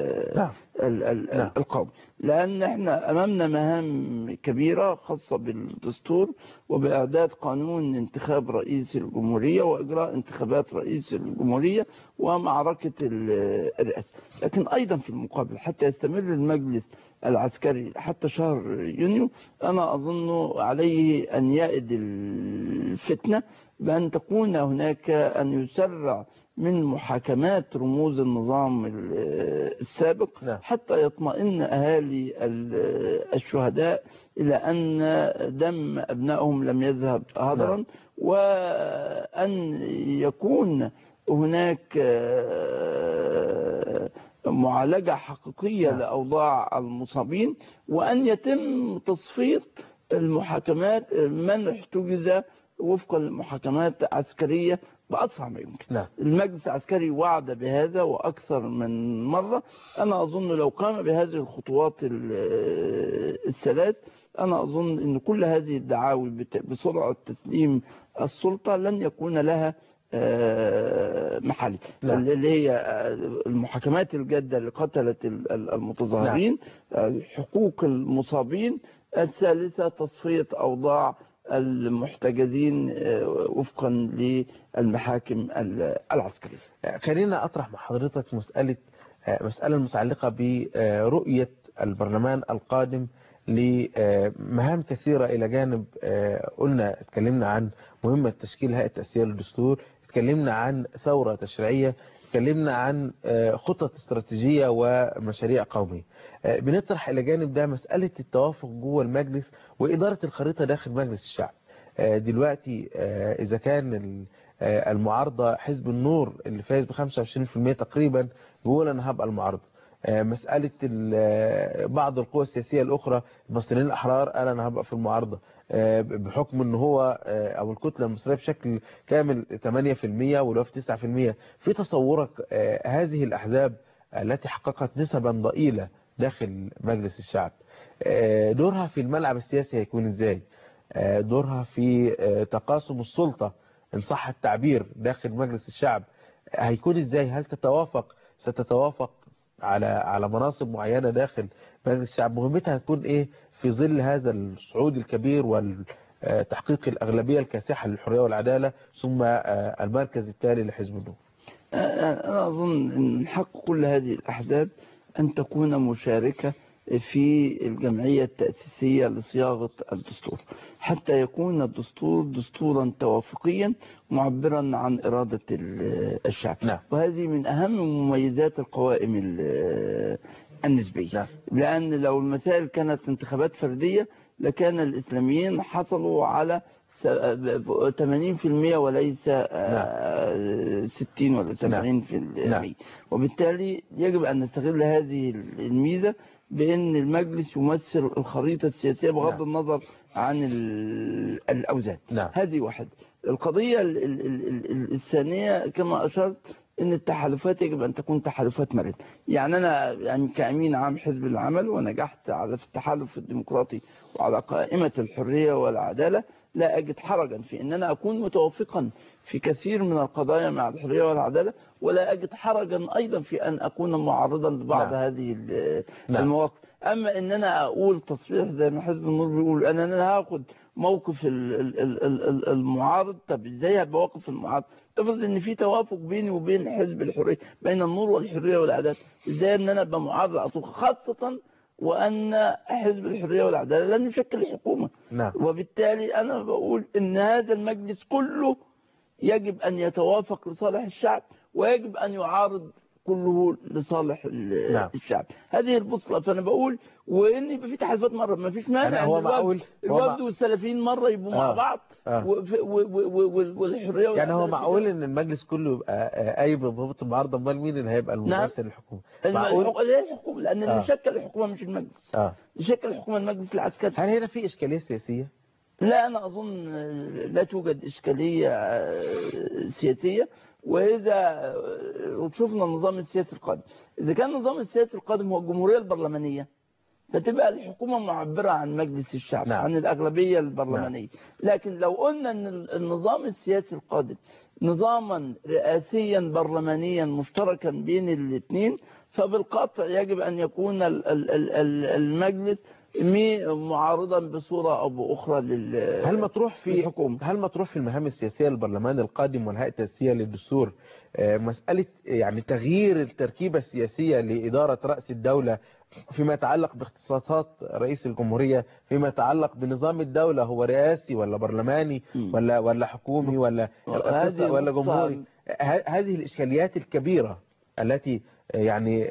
القومي، لأن احنا أمامنا مهام كبيرة خاصة بالدستور وبإعداد قانون انتخاب رئيس الجمهورية وإجراء انتخابات رئيس الجمهورية ومعركة الرئاسة. لكن أيضا في المقابل حتى يستمر المجلس العسكري حتى شهر يونيو، أنا أظن عليه أن يأد الفتنة بأن تكون هناك أن يسرع من محاكمات رموز النظام السابق حتى يطمئن أهالي الشهداء إلى أن دم أبنائهم لم يذهب هدرا، وأن يكون هناك معالجة حقيقية لأوضاع المصابين، وأن يتم تصفية المحاكمات من احتجز وفقا لمحاكمات عسكرية بأسرع ما يمكن. نعم. المجلس العسكري وعد بهذا وأكثر من مرة. أنا أظن لو قام بهذه الخطوات الثلاث، أنا أظن أن كل هذه الدعاوي بسرعة تسليم السلطة لن يكون لها محل. نعم. اللي هي المحاكمات الجادة اللي قتلت المتظاهرين. نعم. حقوق المصابين. الثالثة تصفية أوضاع المحتجزين وفقا للمحاكم العسكرية. خلينا أطرح مع حضرتك مسألة مسألة متعلقة برؤية البرلمان القادم لمهام كثيرة، إلى جانب قلنا اتكلمنا عن مهمة تشكيل هيئة تأسيس الدستور، اتكلمنا عن ثورة تشريعية، اتكلمنا عن خطط استراتيجية ومشاريع قومية. بنطرح إلى جانب ده مسألة التوافق جوه المجلس وإدارة الخريطة داخل مجلس الشعب. دلوقتي إذا كان المعارضة حزب النور اللي فاز ب خمسة وعشرين بالمئة تقريبا بيقول أنا هبقى المعارضة، مسألة بعض القوى السياسية الأخرى المصريين الأحرار قال أنا هبقى في المعارضة بحكم أنه هو أو الكتلة المصرية بشكل كامل ثمانية بالمئة والوفد تسعة بالمئة. في تصورك هذه الأحزاب التي حققت نسبا ضئيلة داخل مجلس الشعب دورها في الملعب السياسي هيكون إزاي؟ دورها في تقاسم السلطة إن صح التعبير داخل مجلس الشعب هيكون إزاي؟ هل تتوافق ستتوافق على على مناصب معينة داخل مجلس الشعب؟ مهمتها هتكون إيه في ظل هذا الصعود الكبير والتحقيق الأغلبية الكاسحة للحرية والعدالة ثم المركز التالي لحزب النور؟ أنا أظن أن حق كل هذه الأحزاب أن تكون مشاركة في الجمعية التأسيسية لصياغة الدستور حتى يكون الدستور دستورا توافقيا معبرا عن إرادة الشعب. نعم. وهذه من أهم مميزات القوائم النسبية. نعم. لأن لو المسائل كانت انتخابات فردية لكان الإسلاميين حصلوا على ثمانين بالمئة وليس نعم. ستين ولا سبعين بالمئة. نعم. وبالتالي يجب أن نستغل هذه الميزة بأن المجلس يمثل الخريطة السياسية بغض نعم. النظر عن الأوزان. نعم. هذه واحدة. القضية الثانية كما أشرت أن التحالفات يجب أن تكون تحالفات مرنة. يعني أنا يعني كأمين عام حزب العمل ونجحت على في التحالف الديمقراطي وعلى قائمة الحرية والعدالة، لا أجد حرجا في أن أنا أكون متوافقا في كثير من القضايا مع الحرية والعدالة، ولا أجد حرجا أيضا في أن أكون معارضا لبعض نعم. هذه نعم. المواقف. أما أن أنا أقول تصريح زي ما حزب النور بيقول أن أنا هاخد موقف المعارض، طب إزاي هبقى واقف المعارض؟ افرض ان في توافق بيني وبين حزب الحريه، بين النور والحريه والعداله، ازاي ان انا ابقى معارض على طول، خاصه وان حزب الحريه والعداله لن يشكل الحكومه. نعم. وبالتالي انا بقول ان هذا المجلس كله يجب ان يتوافق لصالح الشعب، ويجب ان يعارض كله لصالح نعم. الشعب. هذه البوصله. فانا بقول وان يبقى في تحالفات مره، ما فيش مانع يعني هو معقول الوفد والسلفيين مره يبقوا آه. مع بعض آه. والحريه يعني هو معقول ان المجلس كله يبقى قايم بضبط المعارضه؟ امال مين اللي هيبقى الممثل الحكومه؟ معقول ليه الحكومه؟ لان اللي آه. يشكل الحكومه مش المجلس، اه يشكل الحكومه المجلس العسكري. هل هنا في اشكاليه سياسيه؟ لا، انا اظن لا توجد اشكاليه سياسيه. واذا شفنا النظام السياسي القادم، اذا كان النظام السياسي القادم هو الجمهوريه البرلمانيه، فتبقى الحكومه معبره عن مجلس الشعب. نعم. عن الاغلبيه البرلمانيه. نعم. لكن لو قلنا ان النظام السياسي القادم نظاما رئاسيا برلمانيا مشتركا بين الاثنين، فبالقطع يجب ان يكون المجلس معارضا بصوره او باخرى لل هل مطروح في للحكومه. هل مطروح في المهام السياسيه للبرلمان القادم والهيئه التاسيسيه للدستور مساله يعني تغيير التركيبه السياسيه لاداره راس الدوله فيما يتعلق باختصاصات رئيس الجمهوريه، فيما يتعلق بنظام الدوله، هو رئاسي ولا برلماني ولا ولا حكومي ولا ولا جمهوري؟ هذه الاشكاليات الكبيره التي يعني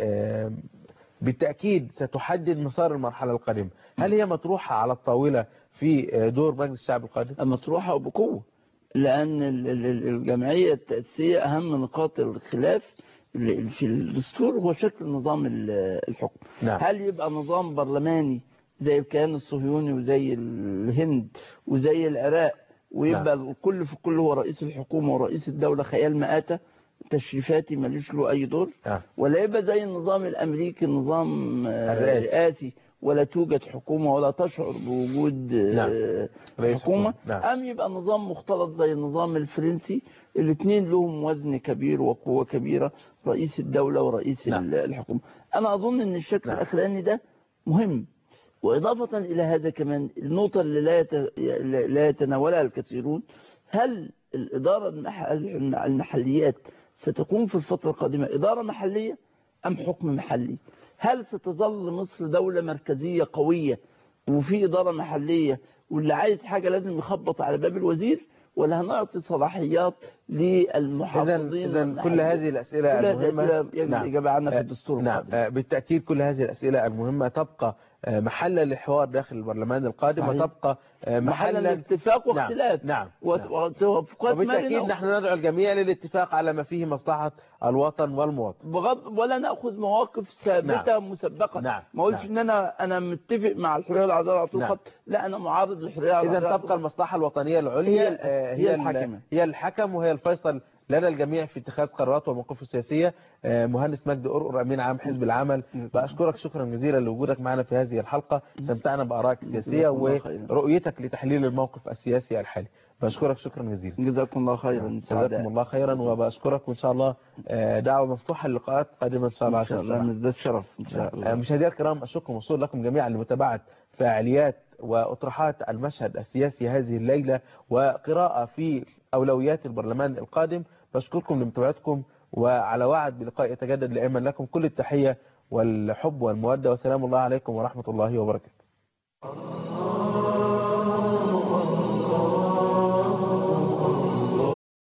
بالتأكيد ستحدد مسار المرحلة القادمة، هل هي مطروحة على الطاولة في دور مجلس الشعب القادم؟ مطروحة وبقوة، لأن الجمعية التأسيسية أهم نقاط الخلاف في الدستور هو شكل نظام الحكم. نعم. هل يبقى نظام برلماني زي الكيان الصهيوني وزي الهند وزي العراق، ويبقى نعم. الكل في كل هو رئيس الحكومة ورئيس الدولة خيال مآتة تشريفاتي ماليش له أي دور، آه. ولا يبقى زي النظام الأمريكي نظام رئاسي ولا توجد حكومة ولا تشعر بوجود نعم. حكومة، نعم. أم يبقى نظام مختلط زي النظام الفرنسي، الاثنين لهم وزن كبير وقوة كبيرة، رئيس الدولة ورئيس نعم. الحكومة. أنا أظن أن الشكل نعم. الأخراني ده مهم. وإضافة إلى هذا كمان النقطة اللي لا يتناولها الكثيرون، هل الإدارة المحليات ستكون في الفترة القادمة إدارة محلية أم حكم محلي؟ هل ستظل مصر دولة مركزية قوية وفي إدارة محلية واللي عايز حاجة لازم يخبط على باب الوزير، ولا هنعطي صلاحيات للمحافظين؟ إذن كل هذه الأسئلة المهمة يجب نعم. الإجابة عنها في الدستور نعم. القادم. بالتأكيد كل هذه الأسئلة المهمة تبقى محلا للحوار داخل البرلمان القادم، صحيح. وتبقى محلا لاتفاق واختلاف. نعم, نعم. وبالتأكيد نحن ندعو الجميع للاتفاق على ما فيه مصلحة الوطن والمواطن، بغض ولا نأخذ مواقف ثابتة نعم. مسبقة. نعم. ما اقولش نعم. ان انا انا متفق مع الحرية والعدالة على طول نعم. لا، انا معارض للحرية والعدالة. إذا تبقى المصلحة الوطنية العليا هي, هي, هي الحاكمة، هي الحكم وهي الفيصل لنا الجميع في اتخاذ قرارات ومواقف السياسية. مهندس مجدي قرقر أمين عام حزب العمل، بأشكرك شكرا جزيلا لوجودك معنا في هذه الحلقة، استمتعنا بآرائك السياسية ورؤيتك لتحليل الموقف السياسي الحالي. بشكرك شكرا جزيلا. جزاكم الله خيرا. جزاكم الله خيرا، وبشكرك، وإن شاء الله دعوة مفتوحة للقاءات قادمة إن شاء الله. إن شاء الله مزداد شرف إن شاء الله. مشاهدينا الكرام، الشكر موصول لكم جميعا لمتابعة فعاليات وأطروحات المشهد السياسي هذه الليلة وقراءة في أولويات البرلمان القادم. بشكركم لمتابعتكم، وعلى وعد بلقاء يتجدد دائما. لكم كل التحية والحب والمودة، وسلام الله عليكم ورحمة الله وبركاته.